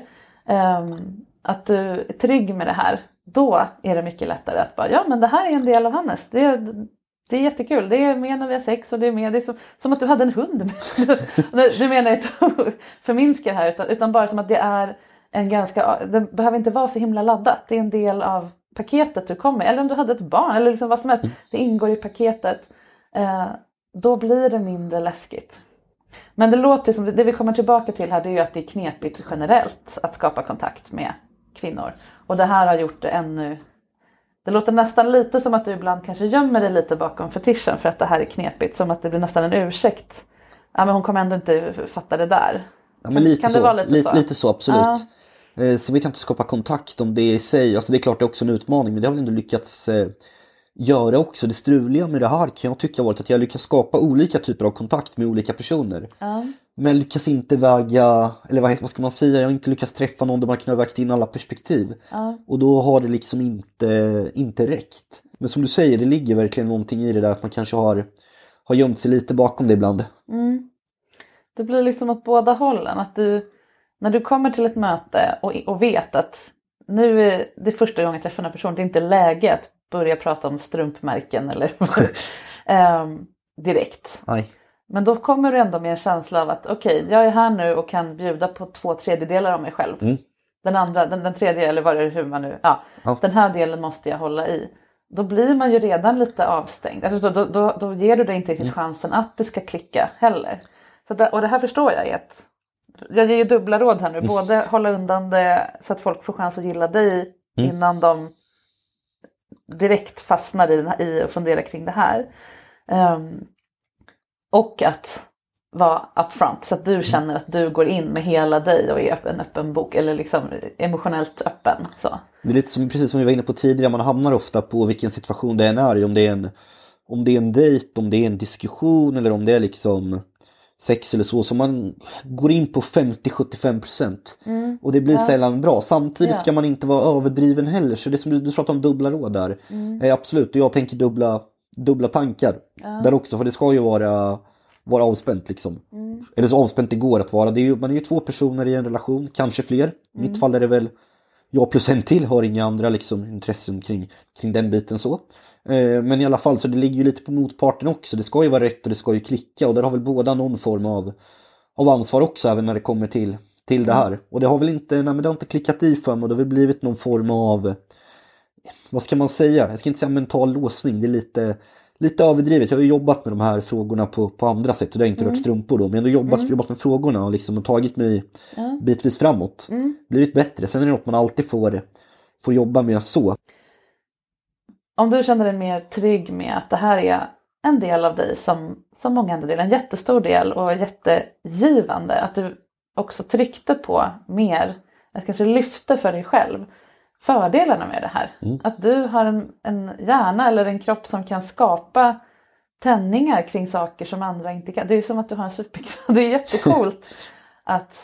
att du är trygg med det här, då är det mycket lättare att bara, ja men det här är en del av Hannes, det är jättekul, det är med när vi har sex och det är med, det är som att du hade en hund. Nu menar jag inte att förminska det här, utan bara som att det är en ganska, det behöver inte vara så himla laddat, det är en del av paketet du kommer, eller om du hade ett barn eller liksom vad som helst, det ingår i paketet, då blir det mindre läskigt. Men det låter som, det vi kommer tillbaka till här, det är ju att det är knepigt generellt att skapa kontakt med kvinnor. Och det här har gjort det ännu, det låter nästan lite som att du ibland kanske gömmer dig lite bakom fetischen för att det här är knepigt, som att det blir nästan en ursäkt. Ja, men hon kommer ändå inte fatta det där. Ja, men lite kan så, det vara lite så, absolut. Så vi kan inte skapa kontakt om det i sig. Alltså det är klart det är också en utmaning, men det har väl ändå lyckats göra också. Det struliga med det här kan jag tycka varit att jag lyckas skapa olika typer av kontakt med olika personer. Men lyckas inte väga, eller vad ska man säga, jag har inte lyckats träffa någon där man kan ha vägt in alla perspektiv. Och då har det liksom inte räckt. Men som du säger, det ligger verkligen någonting i det där att man kanske har gömt sig lite bakom det ibland. Det blir liksom åt båda hållen, att du, när du kommer till ett möte och vet att nu är det första gången jag träffar en person, det är inte läge att börja prata om strumpmärken eller direkt. Nej. Men då kommer du ändå med en känsla av att okej, jag är här nu och kan bjuda på 2/3 av mig själv. Den andra, den tredje, eller vad det är, hur man nu, den här delen måste jag hålla i. Då blir man ju redan lite avstängd. Alltså då ger du dig inte riktigt chansen att det ska klicka heller. Och det här förstår jag är att jag ger ju dubbla råd här nu. Både hålla undan det så att folk får chans att gilla dig innan de direkt fastnar i och funderar kring det här. Och att vara upfront så att du känner att du går in med hela dig och är en öppen bok, eller liksom emotionellt öppen. Så. Det är lite som, precis som vi var inne på tidigare, man hamnar ofta på vilken situation det än är, om det är en dejt, om det är en diskussion eller om det är liksom sex eller så man går in på 50-75%. Och det blir sällan bra. Samtidigt ska man inte vara överdriven heller. Så det som du pratar om dubbla råd där. Absolut, och jag tänker dubbla tankar. Där också, för det ska ju vara avspänt liksom. Eller så avspänt det går att vara. Man är ju 2 personer i en relation, kanske fler. I mitt fall är det väl jag plus en till, har inga andra liksom intressen kring den biten så. Men i alla fall, så det ligger ju lite på motparten också. Det ska ju vara rätt och det ska ju klicka. Och där har väl båda någon form av ansvar också, även när det kommer till det här. Och det har väl inte, men det har inte klickat i för mig. Och det har väl blivit någon form av, vad ska man säga? Jag ska inte säga mental låsning. Det är lite överdrivet. Jag har ju jobbat med de här frågorna på andra sätt. Och det har inte rört strumpor då. Men jag har jobbat med frågorna och liksom tagit mig bitvis framåt. Blivit bättre. Sen är det något man alltid får jobba med så. Om du känner dig mer trygg med att det här är en del av dig som många andra delar, en jättestor del och jättegivande, att du också tryckte på mer, att kanske lyfte för dig själv fördelarna med det här. Att du har en hjärna eller en kropp som kan skapa tändningar kring saker som andra inte kan. Det är som att du har en superkraft. Det är jättecoolt att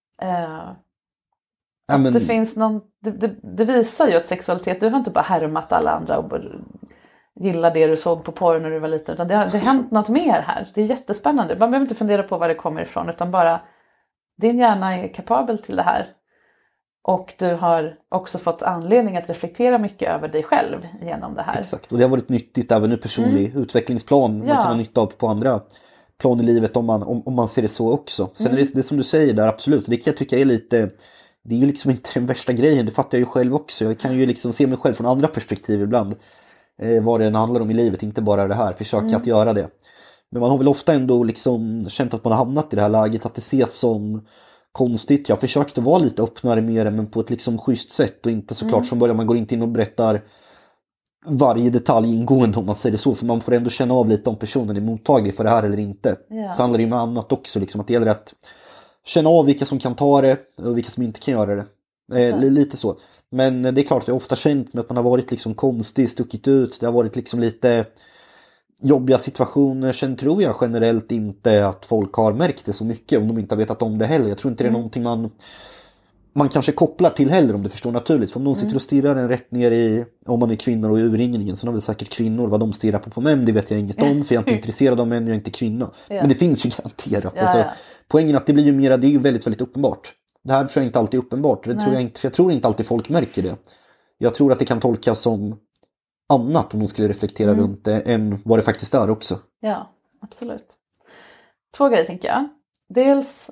det finns någon, det visar ju att sexualitet, du har inte bara härmat alla andra och gillar det du såg på porr när du var liten, utan det har hänt något mer här. Det är jättespännande. Man behöver inte fundera på var det kommer ifrån, utan bara din hjärna är kapabel till det här. Och du har också fått anledning att reflektera mycket över dig själv genom det här. Exakt, och det har varit nyttigt även ur personlig utvecklingsplan. Man kan ha nytta av på andra plan i livet om man ser det så också. Sen är det som du säger där, absolut. Det kan jag tycka är lite, det är ju liksom inte den värsta grejen. Det fattar jag ju själv också. Jag kan ju liksom se mig själv från andra perspektiv ibland. Vad det handlar om i livet, inte bara det här. Försöka att göra det. Men man har väl ofta ändå liksom känt att man har hamnat i det här läget, att det ses som konstigt. Jag försökte vara lite öppnare med det, men på ett liksom schysst sätt, och inte såklart från början man går inte in och berättar varje detalj ingående om man säger det så. För man får ändå känna av lite om personen är mottaglig för det här eller inte. Ja. Så handlar det ju med annat också. Liksom, att det gäller att känna av vilka som kan ta det och vilka som inte kan göra det. Lite så. Men det är klart att jag ofta känt med att man har varit liksom konstig, stuckit ut. Det har varit liksom lite jobbiga situationer. Sen tror jag generellt inte att folk har märkt det så mycket om de inte har vetat om det heller. Jag tror inte det är någonting man kanske kopplar till heller, om du förstår naturligt. För om någon sitter och stirrar en rätt ner i, om man är kvinnor och i urringningen, så har väl säkert kvinnor vad de stirrar på män, det vet jag inget om, för jag är inte intresserad av män, jag är inte kvinna. Men det finns ju garanterat. Ja, alltså, ja. Poängen är att det blir ju mera, det är ju väldigt, väldigt uppenbart. Det här tror jag inte alltid är uppenbart. Det tror jag inte, för jag tror inte alltid folk märker det. Jag tror att det kan tolkas som annat om de skulle reflektera runt det än vad det faktiskt är också. Ja, absolut. 2 grejer tänker jag. Dels,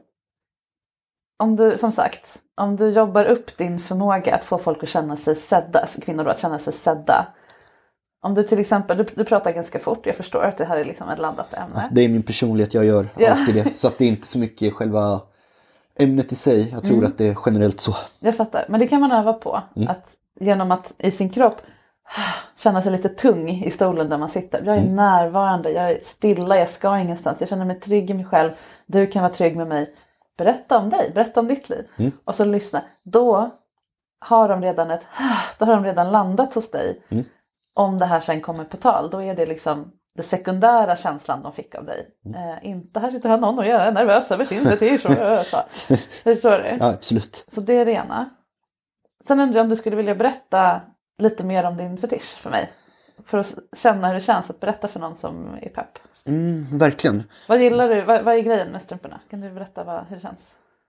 om du, som sagt, om du jobbar upp din förmåga att få folk att känna sig sedda, för kvinnor då att känna sig sedda. Om du till exempel, du pratar ganska fort, jag förstår att det här är liksom ett laddat ämne. Ja, det är min personlighet, jag gör alltid det. Så att det är inte så mycket själva ämnet i sig. Jag tror att det är generellt så. Jag fattar, men det kan man öva på. Att genom att i sin kropp känna sig lite tung i stolen där man sitter. Jag är närvarande, jag är stilla, jag ska ingenstans. Jag känner mig trygg i mig själv. Du kan vara trygg med mig. Berätta om dig, berätta om ditt liv. Och så lyssna. Då har de redan landat hos dig. Om det här sen kommer på tal. Då är det liksom det sekundära känslan de fick av dig. Inte här sitter någon och är nervös över sin betyg. Förstår du? Ja, absolut. Så det är det ena. Sen undrar jag om du skulle vilja berätta lite mer om din fetisch för mig. För att känna hur det känns att berätta för någon som är pepp. Verkligen. Vad gillar du? Vad är grejen med strumporna? Kan du berätta hur det känns?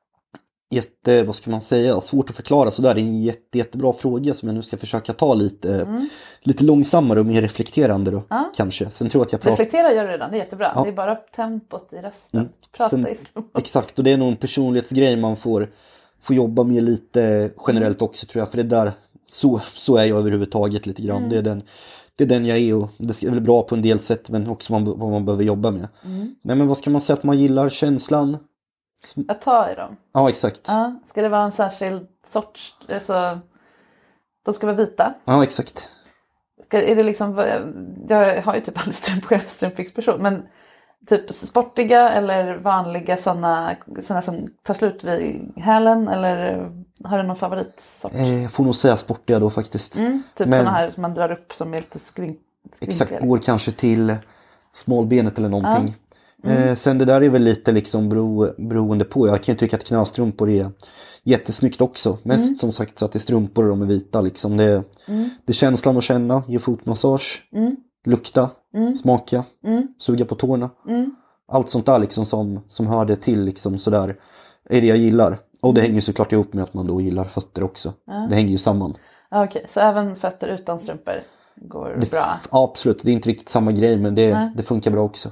Vad ska man säga? Svårt att förklara. Så där är en jättebra fråga som jag nu ska försöka ta lite långsammare och mer reflekterande då. Kanske. Sen tror jag att jag pratar... Reflektera gör du redan, det är jättebra. Det är bara tempot i rösten. Prata i slump. Exakt, och det är nog en personlighetsgrej man får jobba med lite generellt också, tror jag. För det där, så är jag överhuvudtaget lite grann. Det är den jag är, och det är väl bra på en del sätt, men också vad man behöver jobba med. Nej, men vad ska man säga att man gillar? Känslan? Att ta i dem. Ja, exakt. Ja, ska det vara en särskild sorts, alltså, de ska vara vita? Ja, exakt. Är det liksom, jag har ju typ aldrig strumpfixperson, men typ sportiga eller vanliga sådana som tar slut vid hälen, eller har du någon favoritsort? Jag får nog säga sportiga då faktiskt. Typ sådana här som man drar upp som är lite skrynkliga. Exakt, går kanske till smalbenet eller någonting. Sen det där är väl lite liksom beroende på. Jag kan ju tycka att knästrumpor är jättesnyggt också. Mest som sagt så att det är strumpor och de är vita liksom. Det är känslan att känna, ge fotmassage, lukta, smaka, suga på tårna. Allt sånt där liksom som hör det till liksom sådär är det jag gillar. Och det hänger såklart ihop med att man då gillar fötter också. Det hänger ju samman. Okej, så även fötter utan strumpor går bra? Absolut, det är inte riktigt samma grej, men det funkar bra också.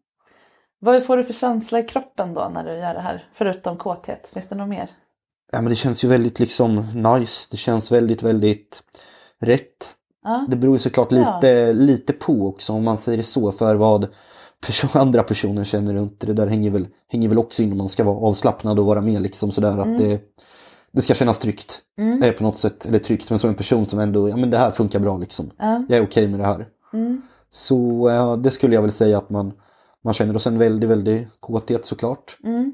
Vad får du för känsla i kroppen då när du gör det här? Förutom kåthet, finns det något mer? Ja, men det känns ju väldigt liksom nice. Det känns väldigt, väldigt rätt. Det beror ju såklart lite på också, om man säger det så, för vad andra personer känner runt det där hänger väl också in om man ska vara avslappnad och vara med liksom sådär att det ska kännas tryggt på något sätt, eller tryggt, men som en person som ändå, ja men det här funkar bra liksom. Jag är okej med det här. Så det skulle jag väl säga att man känner, och sen väldigt, väldigt kåthet såklart.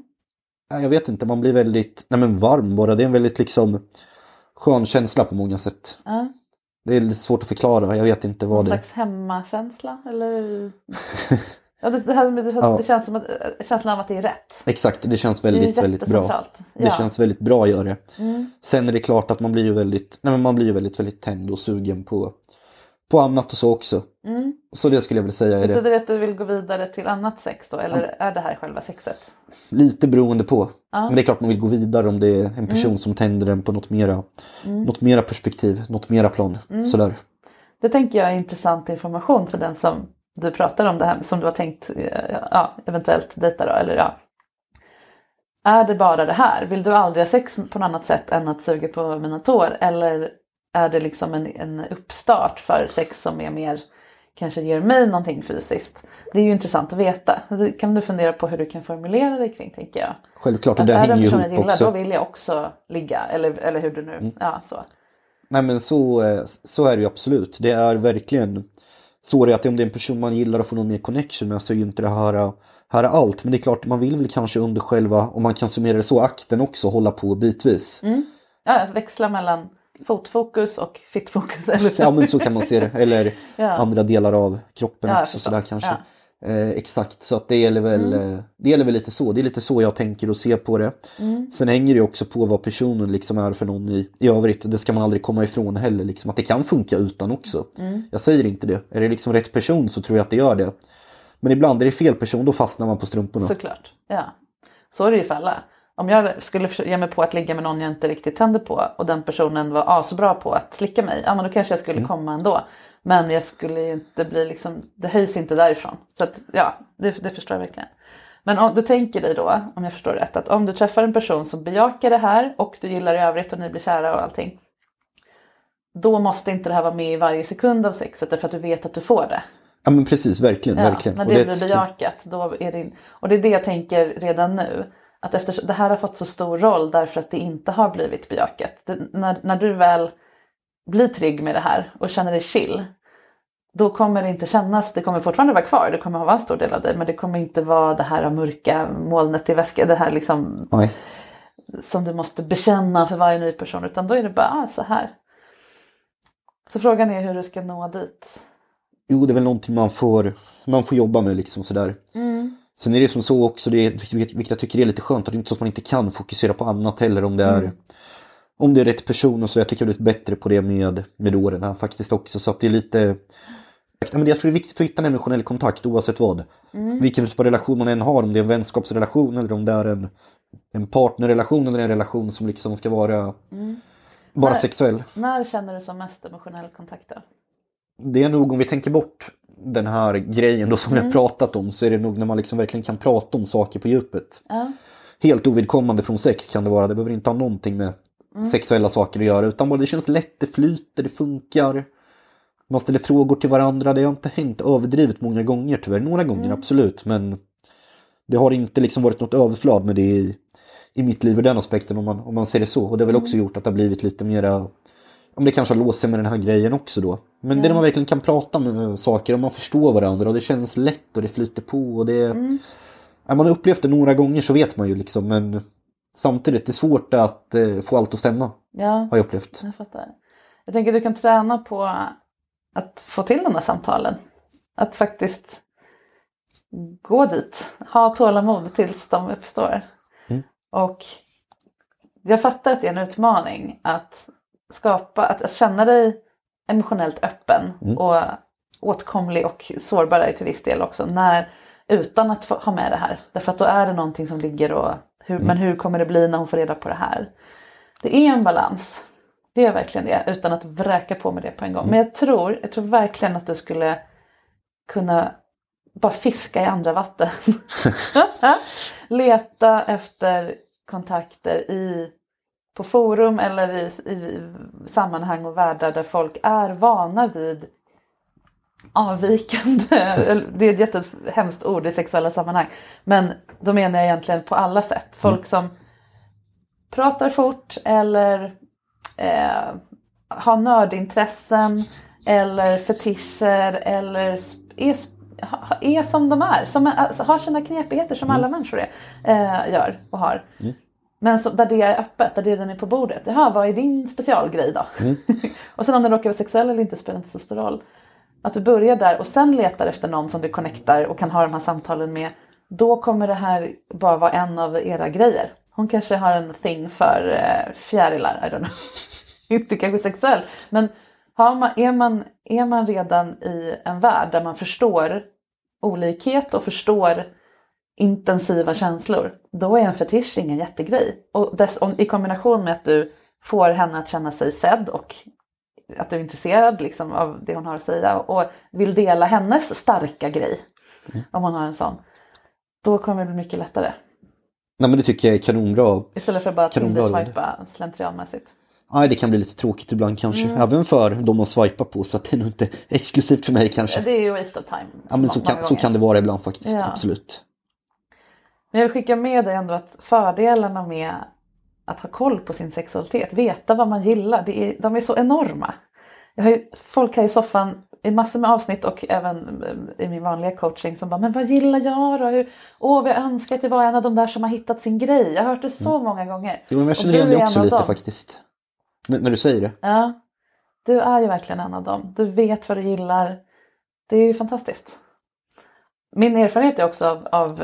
Jag vet inte, man blir väldigt varm bara. Det är en väldigt liksom skön känsla på många sätt. Det är lite svårt att förklara, jag vet inte vad det är. En slags hemmakänsla, eller? Ja, det känns som att känslan av att det är rätt. Exakt, det känns väldigt, väldigt bra. Det känns väldigt bra att göra det. Sen är det klart att man blir ju väldigt, väldigt tänd och sugen på annat och så också. Så det skulle jag vilja säga är det. Betyder det att du vill gå vidare till annat sex då? Eller är det här själva sexet? Lite beroende på. Men det är klart man vill gå vidare om det är en person som tänder den på något mera perspektiv, något mera plan. Sådär. Det tänker jag är intressant information för den som du pratar om, det här som du har tänkt eventuellt dejta då, eller Är det bara det här? Vill du aldrig ha sex på något annat sätt än att suga på mina tår? Eller är det liksom en uppstart för sex som är mer, kanske ger mig någonting fysiskt? Det är ju intressant att veta. Det kan du fundera på hur du kan formulera dig kring, tänker jag. Självklart, och det hänger ju ihop gillar, också. Då vill jag också ligga, eller hur du nu, så. Nej men så är det ju absolut. Det är verkligen så att om det är en person man gillar och får någon mer connection med så är ju inte det här allt. Men det är klart, man vill väl kanske under själva, om man kan summera det så, akten också hålla på bitvis. Ja, växla mellan fotfokus och fittfokus. Eller? Ja, men så kan man se det. Eller andra delar av kroppen också. Sådär, kanske. Ja. Exakt, så att det gäller väl lite så. Det är lite så jag tänker och ser på det. Sen hänger det också på vad personen liksom är för någon i övrigt. Det ska man aldrig komma ifrån heller. Liksom, att det kan funka utan också. Jag säger inte det. Är det liksom rätt person så tror jag att det gör det. Men ibland är det fel person, då fastnar man på strumporna. Såklart, ja. Så är det ju för alla. Om jag skulle ge mig på att ligga med någon jag inte riktigt tänder på och den personen var asbra på att slicka mig, ja men då kanske jag skulle komma ändå. Men jag skulle ju inte bli liksom, det höjs inte därifrån. Så att, ja, det förstår jag verkligen. Men om du tänker dig då, om jag förstår rätt, att om du träffar en person som bejakar det här och du gillar i övrigt och ni blir kära och allting, då måste inte det här vara med i varje sekund av sexet därför att du vet att du får det. Ja men precis, verkligen. verkligen. När det blir bejakat, då är det, och det är det jag tänker redan nu. Att efter, det här har fått så stor roll därför att det inte har blivit bejakat. När du väl blir trygg med det här och känner dig chill, då kommer det inte kännas, det kommer fortfarande vara kvar, det kommer vara en stor del av dig, men det kommer inte vara det här mörka molnet i väskan, det här liksom som du måste bekänna för varje ny person, utan då är det bara så här. Så frågan är hur du ska nå dit. Jo, det är väl någonting man får jobba med liksom sådär. Sen är det som så också, vilket jag tycker är lite skönt, att det är inte så att man inte kan fokusera på annat heller om det är rätt person och så. Jag tycker jag har blivit bättre på det med åren här faktiskt också, så att det är lite, men jag tror det är viktigt att hitta en emotionell kontakt oavsett vad. Vilken typ av relation man än har, om det är en vänskapsrelation eller om det är en partnerrelation eller en relation som liksom ska vara bara sexuell. När känner du som mest emotionell kontakt då? Det är nog, om vi tänker bort den här grejen då som vi har pratat om, så är det nog när man liksom verkligen kan prata om saker på djupet. Helt ovidkommande från sex kan det vara. Det behöver inte ha någonting med sexuella saker att göra, utan bara det känns lätt, det flyter, det funkar. Man ställer frågor till varandra. Det har inte hänt överdrivet många gånger tyvärr. Några gånger absolut, men det har inte liksom varit något överflöd med det i mitt liv ur den aspekten, om man ser det så. Och det har väl också gjort att det har blivit lite mera, om det kanske har låst sig med den här grejen också då. Men det är när man verkligen kan prata med saker och man förstår varandra och det känns lätt och det flyter på och det... Man har upplevt det några gånger så vet man ju liksom, men samtidigt är det svårt att få allt att stämma. Ja, har jag upplevt. Jag fattar. Jag tänker att du kan träna på att få till de här samtalen. Att faktiskt gå dit. Ha tålamod tills de uppstår. Och jag fattar att det är en utmaning att skapa, att känna dig emotionellt öppen och åtkomlig och sårbar till viss del också, utan att ha med det här. Därför att då är det någonting som ligger och men hur kommer det bli när hon får reda på det här? Det är en balans. Det är verkligen det, utan att vräka på med det på en gång. Men jag tror verkligen att du skulle kunna bara fiska i andra vatten. Leta efter kontakter på forum eller i sammanhang och världar där folk är vana vid avvikande. Det är ett jättehemskt ord i sexuella sammanhang. Men då menar jag egentligen på alla sätt. Folk som pratar fort eller har nördintressen eller fetischer eller är som de är. Som har sina knepigheter som alla människor gör och har. Men så, där det är öppet, där det är på bordet. Jaha, vad är din specialgrej då? Och sen om den råkar vara sexuell eller inte spelar inte så stor roll. Att du börjar där och sen letar efter någon som du connectar och kan ha de här samtalen med. Då kommer det här bara vara en av era grejer. Hon kanske har en thing för fjärilar, I don't know. Inte kanske sexuell. Men är man redan i en värld där man förstår olikhet och förstår intensiva känslor, då är en fetisch ingen jättegrej. Och i kombination med att du får henne att känna sig sedd och att du är intresserad liksom av det hon har att säga och vill dela hennes starka grej, om hon har en sån, då kommer det bli mycket lättare. Nej, men det tycker jag är kanonbra. Istället för bara att swipa slentrianmässigt. Nej, det kan bli lite tråkigt ibland kanske. Även för de att swipa på, så att det är nog inte exklusivt för mig kanske. Det är ju waste of time. Ja, men så kan det vara ibland faktiskt, absolut. Men jag vill skicka med dig ändå att fördelarna med att ha koll på sin sexualitet, veta vad man gillar, de är så enorma. Folk här i soffan i massor med avsnitt och även i min vanliga coaching som bara, men vad gillar jag då? Vi önskar att det var en av de där som har hittat sin grej. Jag har hört det så många gånger. Jo, men jag känner igen det också lite faktiskt. När du säger det. Ja, du är ju verkligen en av dem. Du vet vad du gillar. Det är ju fantastiskt. Min erfarenhet är också av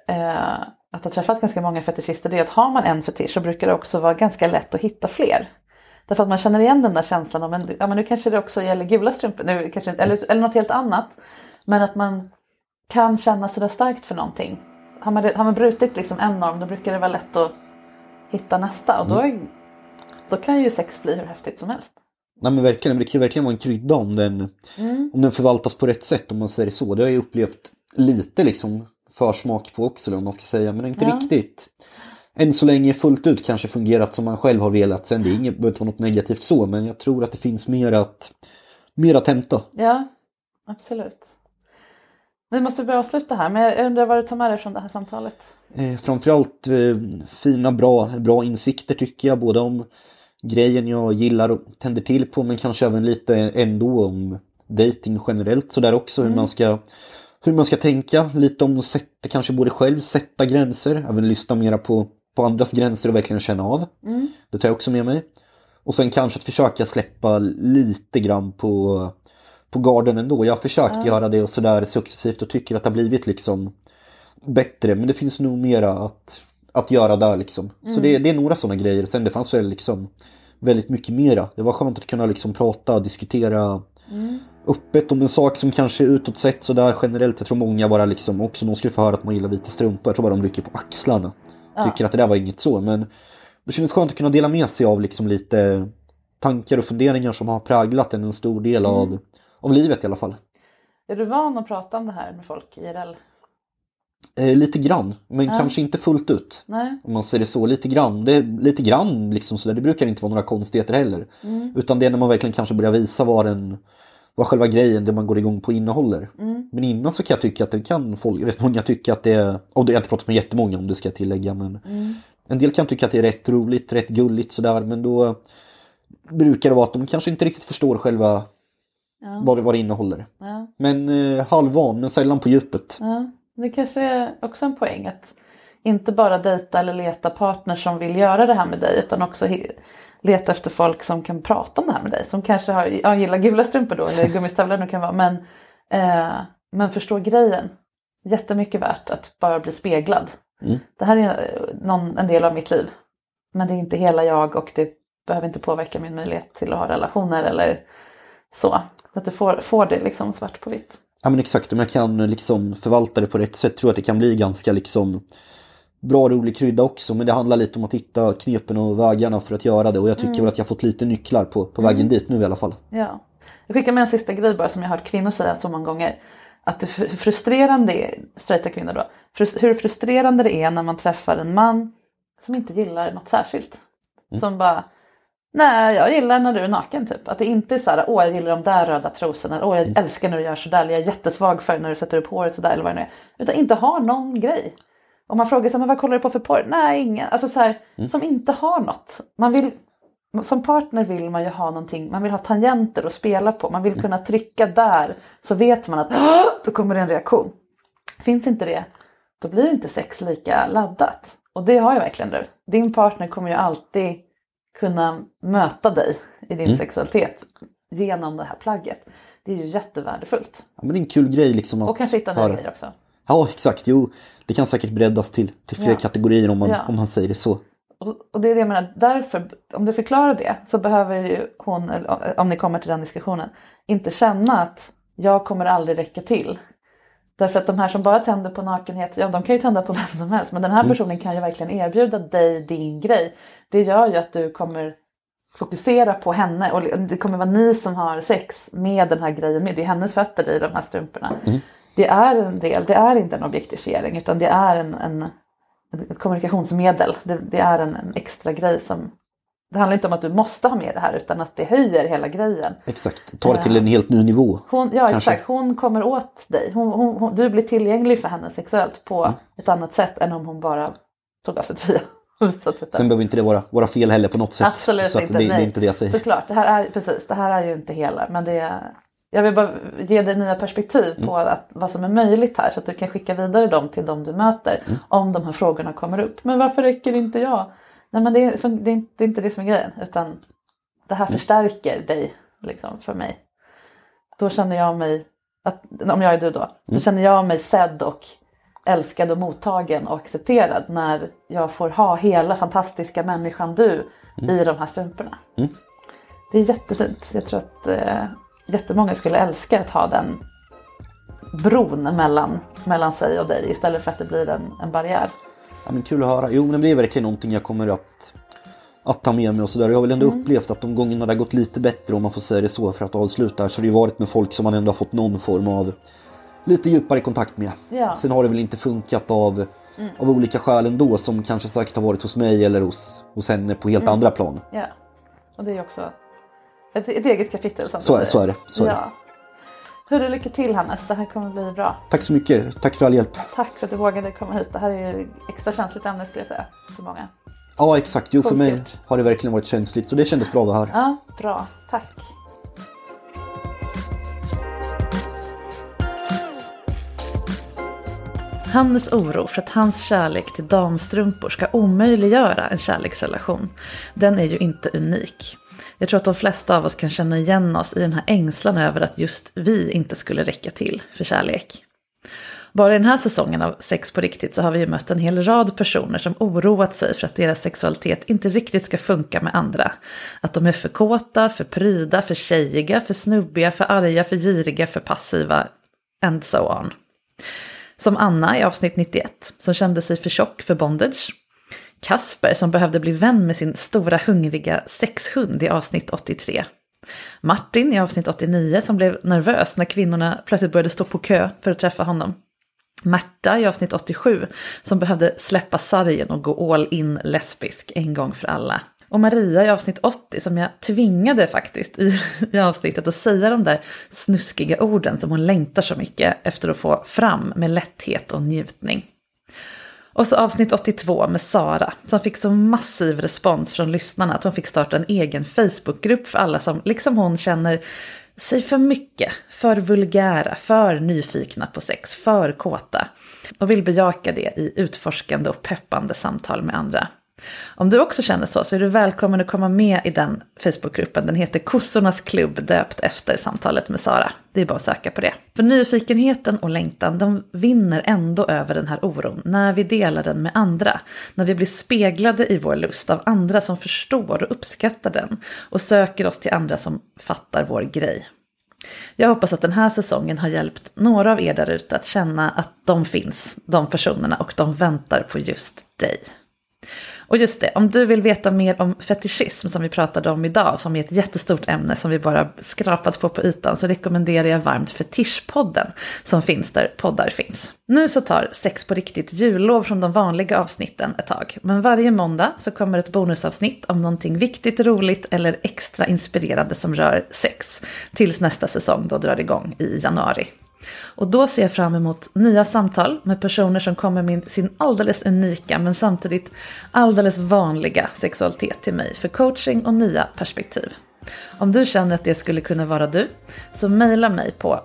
att ha träffat ganska många fetischister, det är att har man en fetisch så brukar det också vara ganska lätt att hitta fler. Därför att man känner igen den där känslan om men nu kanske det också gäller gula strumpor, nu kanske, eller något helt annat. Men att man kan känna sig där starkt för någonting. Har man brutit liksom en norm, då brukar det vara lätt att hitta nästa. Och då kan ju sex bli hur häftigt som helst. Nej men verkligen, men det kan ju verkligen vara en krydda om den förvaltas på rätt sätt, om man säger så. Det har jag ju upplevt lite liksom försmak på också, om man ska säga, men inte riktigt. Än så länge fullt ut kanske fungerat som man själv har velat. Sen det behöver inte vara något negativt så, men jag tror att det finns mer att hämta. Ja, absolut. Vi måste börja avsluta här, men jag undrar vad du tar med dig från det här samtalet. Framförallt fina, bra insikter tycker jag, både om grejen jag gillar och tänder till på, men kanske även lite ändå om dating generellt, så där också hur man ska tänka, lite om att kanske både själv sätta gränser, även lyssna mera på andras gränser och verkligen känna av. Det tar jag också med mig. Och sen kanske att försöka släppa lite grann på garden ändå. Jag har försökt göra det och sådär successivt och tycker att det har blivit liksom bättre, men det finns nog mera att göra där liksom. Så det är några sådana grejer. Sen det fanns väl liksom väldigt mycket mera. Det var skönt att kunna liksom prata och diskutera öppet om en sak som kanske utåt sett så där generellt. Jag tror många bara liksom också, någon skulle få höra att man gillar vita strumpor, jag tror bara de rycker på axlarna. Tycker att det där var inget så, men det känns skönt att kunna dela med sig av liksom lite tankar och funderingar som har präglat en stor del av livet i alla fall. Är du van att prata om det här med folk IRL? Lite grann, men kanske inte fullt ut. Nej. Om man säger det så, lite grann. Det är lite grann liksom sådär. Det brukar inte vara några konstigheter heller. Utan det är när man verkligen kanske börjar visa vad själva grejen, det man går igång på innehåller. Men innan så kan jag tycka att det kan folk, rätt många tycka att det är, och det har jag inte pratat med jättemånga om det ska jag tillägga, men en del kan tycka att det är rätt roligt, rätt gulligt sådär, men då brukar det vara att de kanske inte riktigt förstår själva vad det innehåller. Men halvvan, men sällan på djupet. Det kanske är också en poäng att inte bara dejta eller leta partner som vill göra det här med dig, utan också leta efter folk som kan prata om det här med dig. Som kanske gillar gula strumpor då, eller gummistövlar nu kan vara, men förstår grejen. Jättemycket värt att bara bli speglad. Det här är en del av mitt liv. Men det är inte hela jag, och det behöver inte påverka min möjlighet till att ha relationer eller så. Att du får det liksom svart på vitt. Ja men exakt, om jag kan liksom förvalta det på rätt sätt tror jag att det kan bli ganska liksom bra, rolig krydda också. Men det handlar lite om att hitta knepen och vägarna för att göra det. Och jag tycker väl att jag har fått lite nycklar på vägen dit nu i alla fall. Ja. Jag skickar med en sista grej bara som jag har hört kvinnor säga så många gånger. Att hur frustrerande det är, straighta kvinnor då. Hur frustrerande det är när man träffar en man som inte gillar något särskilt. Som bara, nej jag gillar när du är naken typ. Att det inte är så här, jag gillar de där röda trosorna. Jag älskar när du gör sådär. Eller jag är jättesvag för när du sätter upp håret sådär eller vad det är. Utan inte har någon grej. Om man frågar sig, men vad kollar du på för porr? Nej, ingen. Alltså så här, som inte har något. Som partner vill man ju ha någonting. Man vill ha tangenter att spela på. Man vill kunna trycka där. Så vet man att då kommer det en reaktion. Finns inte det, då blir inte sex lika laddat. Och det har ju verkligen du. Din partner kommer ju alltid kunna möta dig i din sexualitet genom det här plagget. Det är ju jättevärdefullt. Ja, men det är en kul grej liksom. Och kanske hitta nya grejer också. Ja, exakt. Jo, det kan säkert breddas till fler kategorier om man säger det så. Och det är det jag menar. Därför, om du förklarar det, så behöver ju hon, eller om ni kommer till den diskussionen, inte känna att jag kommer aldrig räcka till. Därför att de här som bara tänder på nakenhet, de kan ju tända på vem som helst. Men den här personen kan ju verkligen erbjuda dig din grej. Det gör ju att du kommer fokusera på henne. Och det kommer vara ni som har sex med den här grejen. Det är hennes fötter i de här strumporna. Det är en del, det är inte en objektifiering. Utan det är en kommunikationsmedel. Det är en extra grej som... Det handlar inte om att du måste ha med det här, utan att det höjer hela grejen. Exakt, tar det till en helt ny nivå. Exakt. Hon kommer åt dig. Du blir tillgänglig för henne sexuellt på ett annat sätt än om hon bara tog av sig tröjan. Sen behöver inte det vara fel heller på något sätt. Absolut så inte. Det är inte det jag säger. Såklart, det här är ju inte hela. Men jag vill bara ge dig nya perspektiv på vad som är möjligt här. Så att du kan skicka vidare dem till de du möter. Om de här frågorna kommer upp. Men varför räcker inte jag? Nej, men det är inte det som är grejen. Utan det här förstärker dig liksom, för mig. Då känner jag mig, om jag är du då känner jag mig sedd och älskad och mottagen och accepterad när jag får ha hela fantastiska människan du i de här strumporna. Det är jättefint. Jag tror att jättemånga skulle älska att ha den bron mellan sig och dig istället för att det blir en barriär. Ja, men kul att höra. Jo, men det är verkligen någonting jag kommer att ta med mig och sådär. Jag har väl ändå upplevt att de gångerna det har gått lite bättre, om man får säga det så, för att avsluta, så har det ju varit med folk som man ändå har fått någon form av lite djupare kontakt med. Ja. Sen har det väl inte funkat av olika skäl ändå, som kanske säkert har varit hos mig eller hos henne på helt andra plan. Ja, och det är också ett eget kapitel som så är det. Hur lycka till, Hannes, det här kommer bli bra. Tack så mycket, tack för all hjälp. Tack för att du vågade komma hit. Det här är ju extra känsligt ämne, skulle jag säga, för många. Ja, exakt. Jo, för mig har det verkligen varit känsligt, så det kändes bra att vara här. Ja, bra. Tack. Hannes oro för att hans kärlek till damstrumpor ska omöjliggöra en kärleksrelation, den är ju inte unik. Jag tror att de flesta av oss kan känna igen oss i den här ängslan över att just vi inte skulle räcka till för kärlek. Bara i den här säsongen av Sex på riktigt så har vi ju mött en hel rad personer som oroat sig för att deras sexualitet inte riktigt ska funka med andra. Att de är för kåta, för pryda, för tjejiga, för snubbiga, för arga, för giriga, för passiva and so on. Som Anna i avsnitt 91 som kände sig för tjock för bondage. Kasper som behövde bli vän med sin stora hungriga sexhund i avsnitt 83. Martin i avsnitt 89 som blev nervös när kvinnorna plötsligt började stå på kö för att träffa honom. Märta i avsnitt 87 som behövde släppa sargen och gå all in lesbisk en gång för alla. Och Maria i avsnitt 80 som jag tvingade faktiskt i avsnittet att säga de där snuskiga orden som hon längtar så mycket efter att få fram med lätthet och njutning. Och så avsnitt 82 med Sara som fick så massiv respons från lyssnarna att hon fick starta en egen Facebookgrupp för alla som liksom hon känner sig för mycket, för vulgära, för nyfikna på sex, för kåta och vill bejaka det i utforskande och peppande samtal med andra. Om du också känner så är du välkommen att komma med i den Facebookgruppen. Den heter Kossornas klubb, döpt efter samtalet med Sara. Det är bara att söka på det. För nyfikenheten och längtan, de vinner ändå över den här oron när vi delar den med andra. När vi blir speglade i vår lust av andra som förstår och uppskattar den och söker oss till andra som fattar vår grej. Jag hoppas att den här säsongen har hjälpt några av er där ute att känna att de finns, de personerna, och de väntar på just dig. Och just det, om du vill veta mer om fetischism som vi pratade om idag, som är ett jättestort ämne som vi bara skrapat på ytan, så rekommenderar jag varmt Fetischpodden som finns där poddar finns. Nu så tar Sex på riktigt jullov från de vanliga avsnitten ett tag, men varje måndag så kommer ett bonusavsnitt om någonting viktigt, roligt eller extra inspirerande som rör sex tills nästa säsong då drar igång i januari. Och då ser jag fram emot nya samtal med personer som kommer med sin alldeles unika men samtidigt alldeles vanliga sexualitet till mig för coaching och nya perspektiv. Om du känner att det skulle kunna vara du, så mejla mig på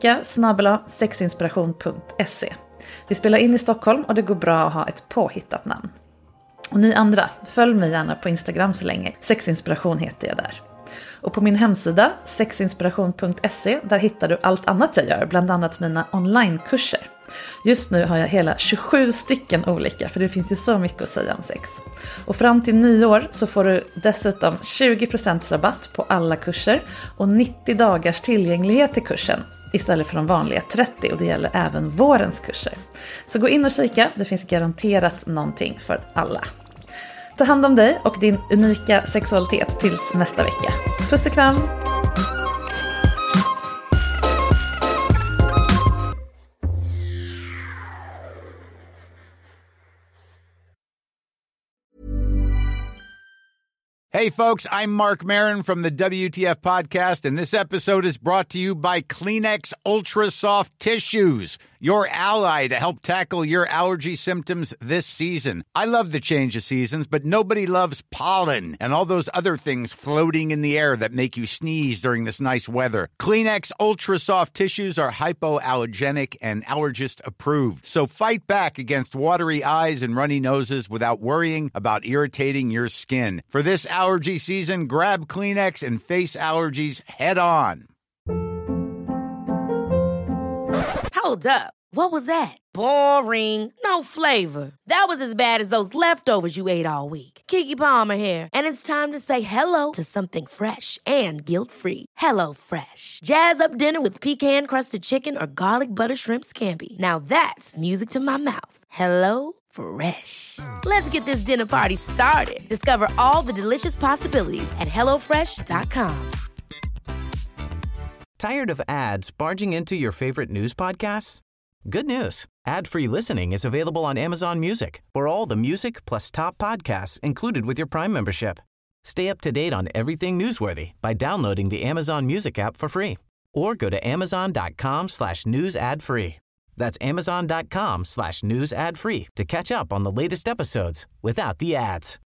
marika@sexinspiration.se. Vi spelar in i Stockholm och det går bra att ha ett påhittat namn. Och ni andra, följ mig gärna på Instagram så länge. Sexinspiration heter jag där. Och på min hemsida sexinspiration.se där hittar du allt annat jag gör, bland annat mina onlinekurser. Just nu har jag hela 27 stycken olika, för det finns ju så mycket att säga om sex. Och fram till nyår så får du dessutom 20% rabatt på alla kurser och 90 dagars tillgänglighet till kursen istället för de vanliga 30, och det gäller även vårens kurser. Så gå in och kika, det finns garanterat någonting för alla. Ta hand om dig och din unika sexualitet tills nästa vecka. Puss och kram! Hey, folks, I'm Mark Maron from the WTF Podcast, and this episode is brought to you by Kleenex Ultra Soft Tissues, your ally to help tackle your allergy symptoms this season. I love the change of seasons, but nobody loves pollen and all those other things floating in the air that make you sneeze during this nice weather. Kleenex Ultra Soft Tissues are hypoallergenic and allergist approved. So fight back against watery eyes and runny noses without worrying about irritating your skin. For this allergy season, grab Kleenex and face allergies head on. Hold up. What was that? Boring. No flavor. That was as bad as those leftovers you ate all week. Keke Palmer here, and it's time to say hello to something fresh and guilt-free. Hello Fresh. Jazz up dinner with pecan-crusted chicken or garlic butter shrimp scampi. Now that's music to my mouth. Hello Fresh. Let's get this dinner party started. Discover all the delicious possibilities at HelloFresh.com. Tired of ads barging into your favorite news podcasts? Good news. Ad-free listening is available on Amazon Music for all the music plus top podcasts included with your Prime membership. Stay up to date on everything newsworthy by downloading the Amazon Music app for free or go to amazon.com/news ad free. That's amazon.com/news ad free to catch up on the latest episodes without the ads.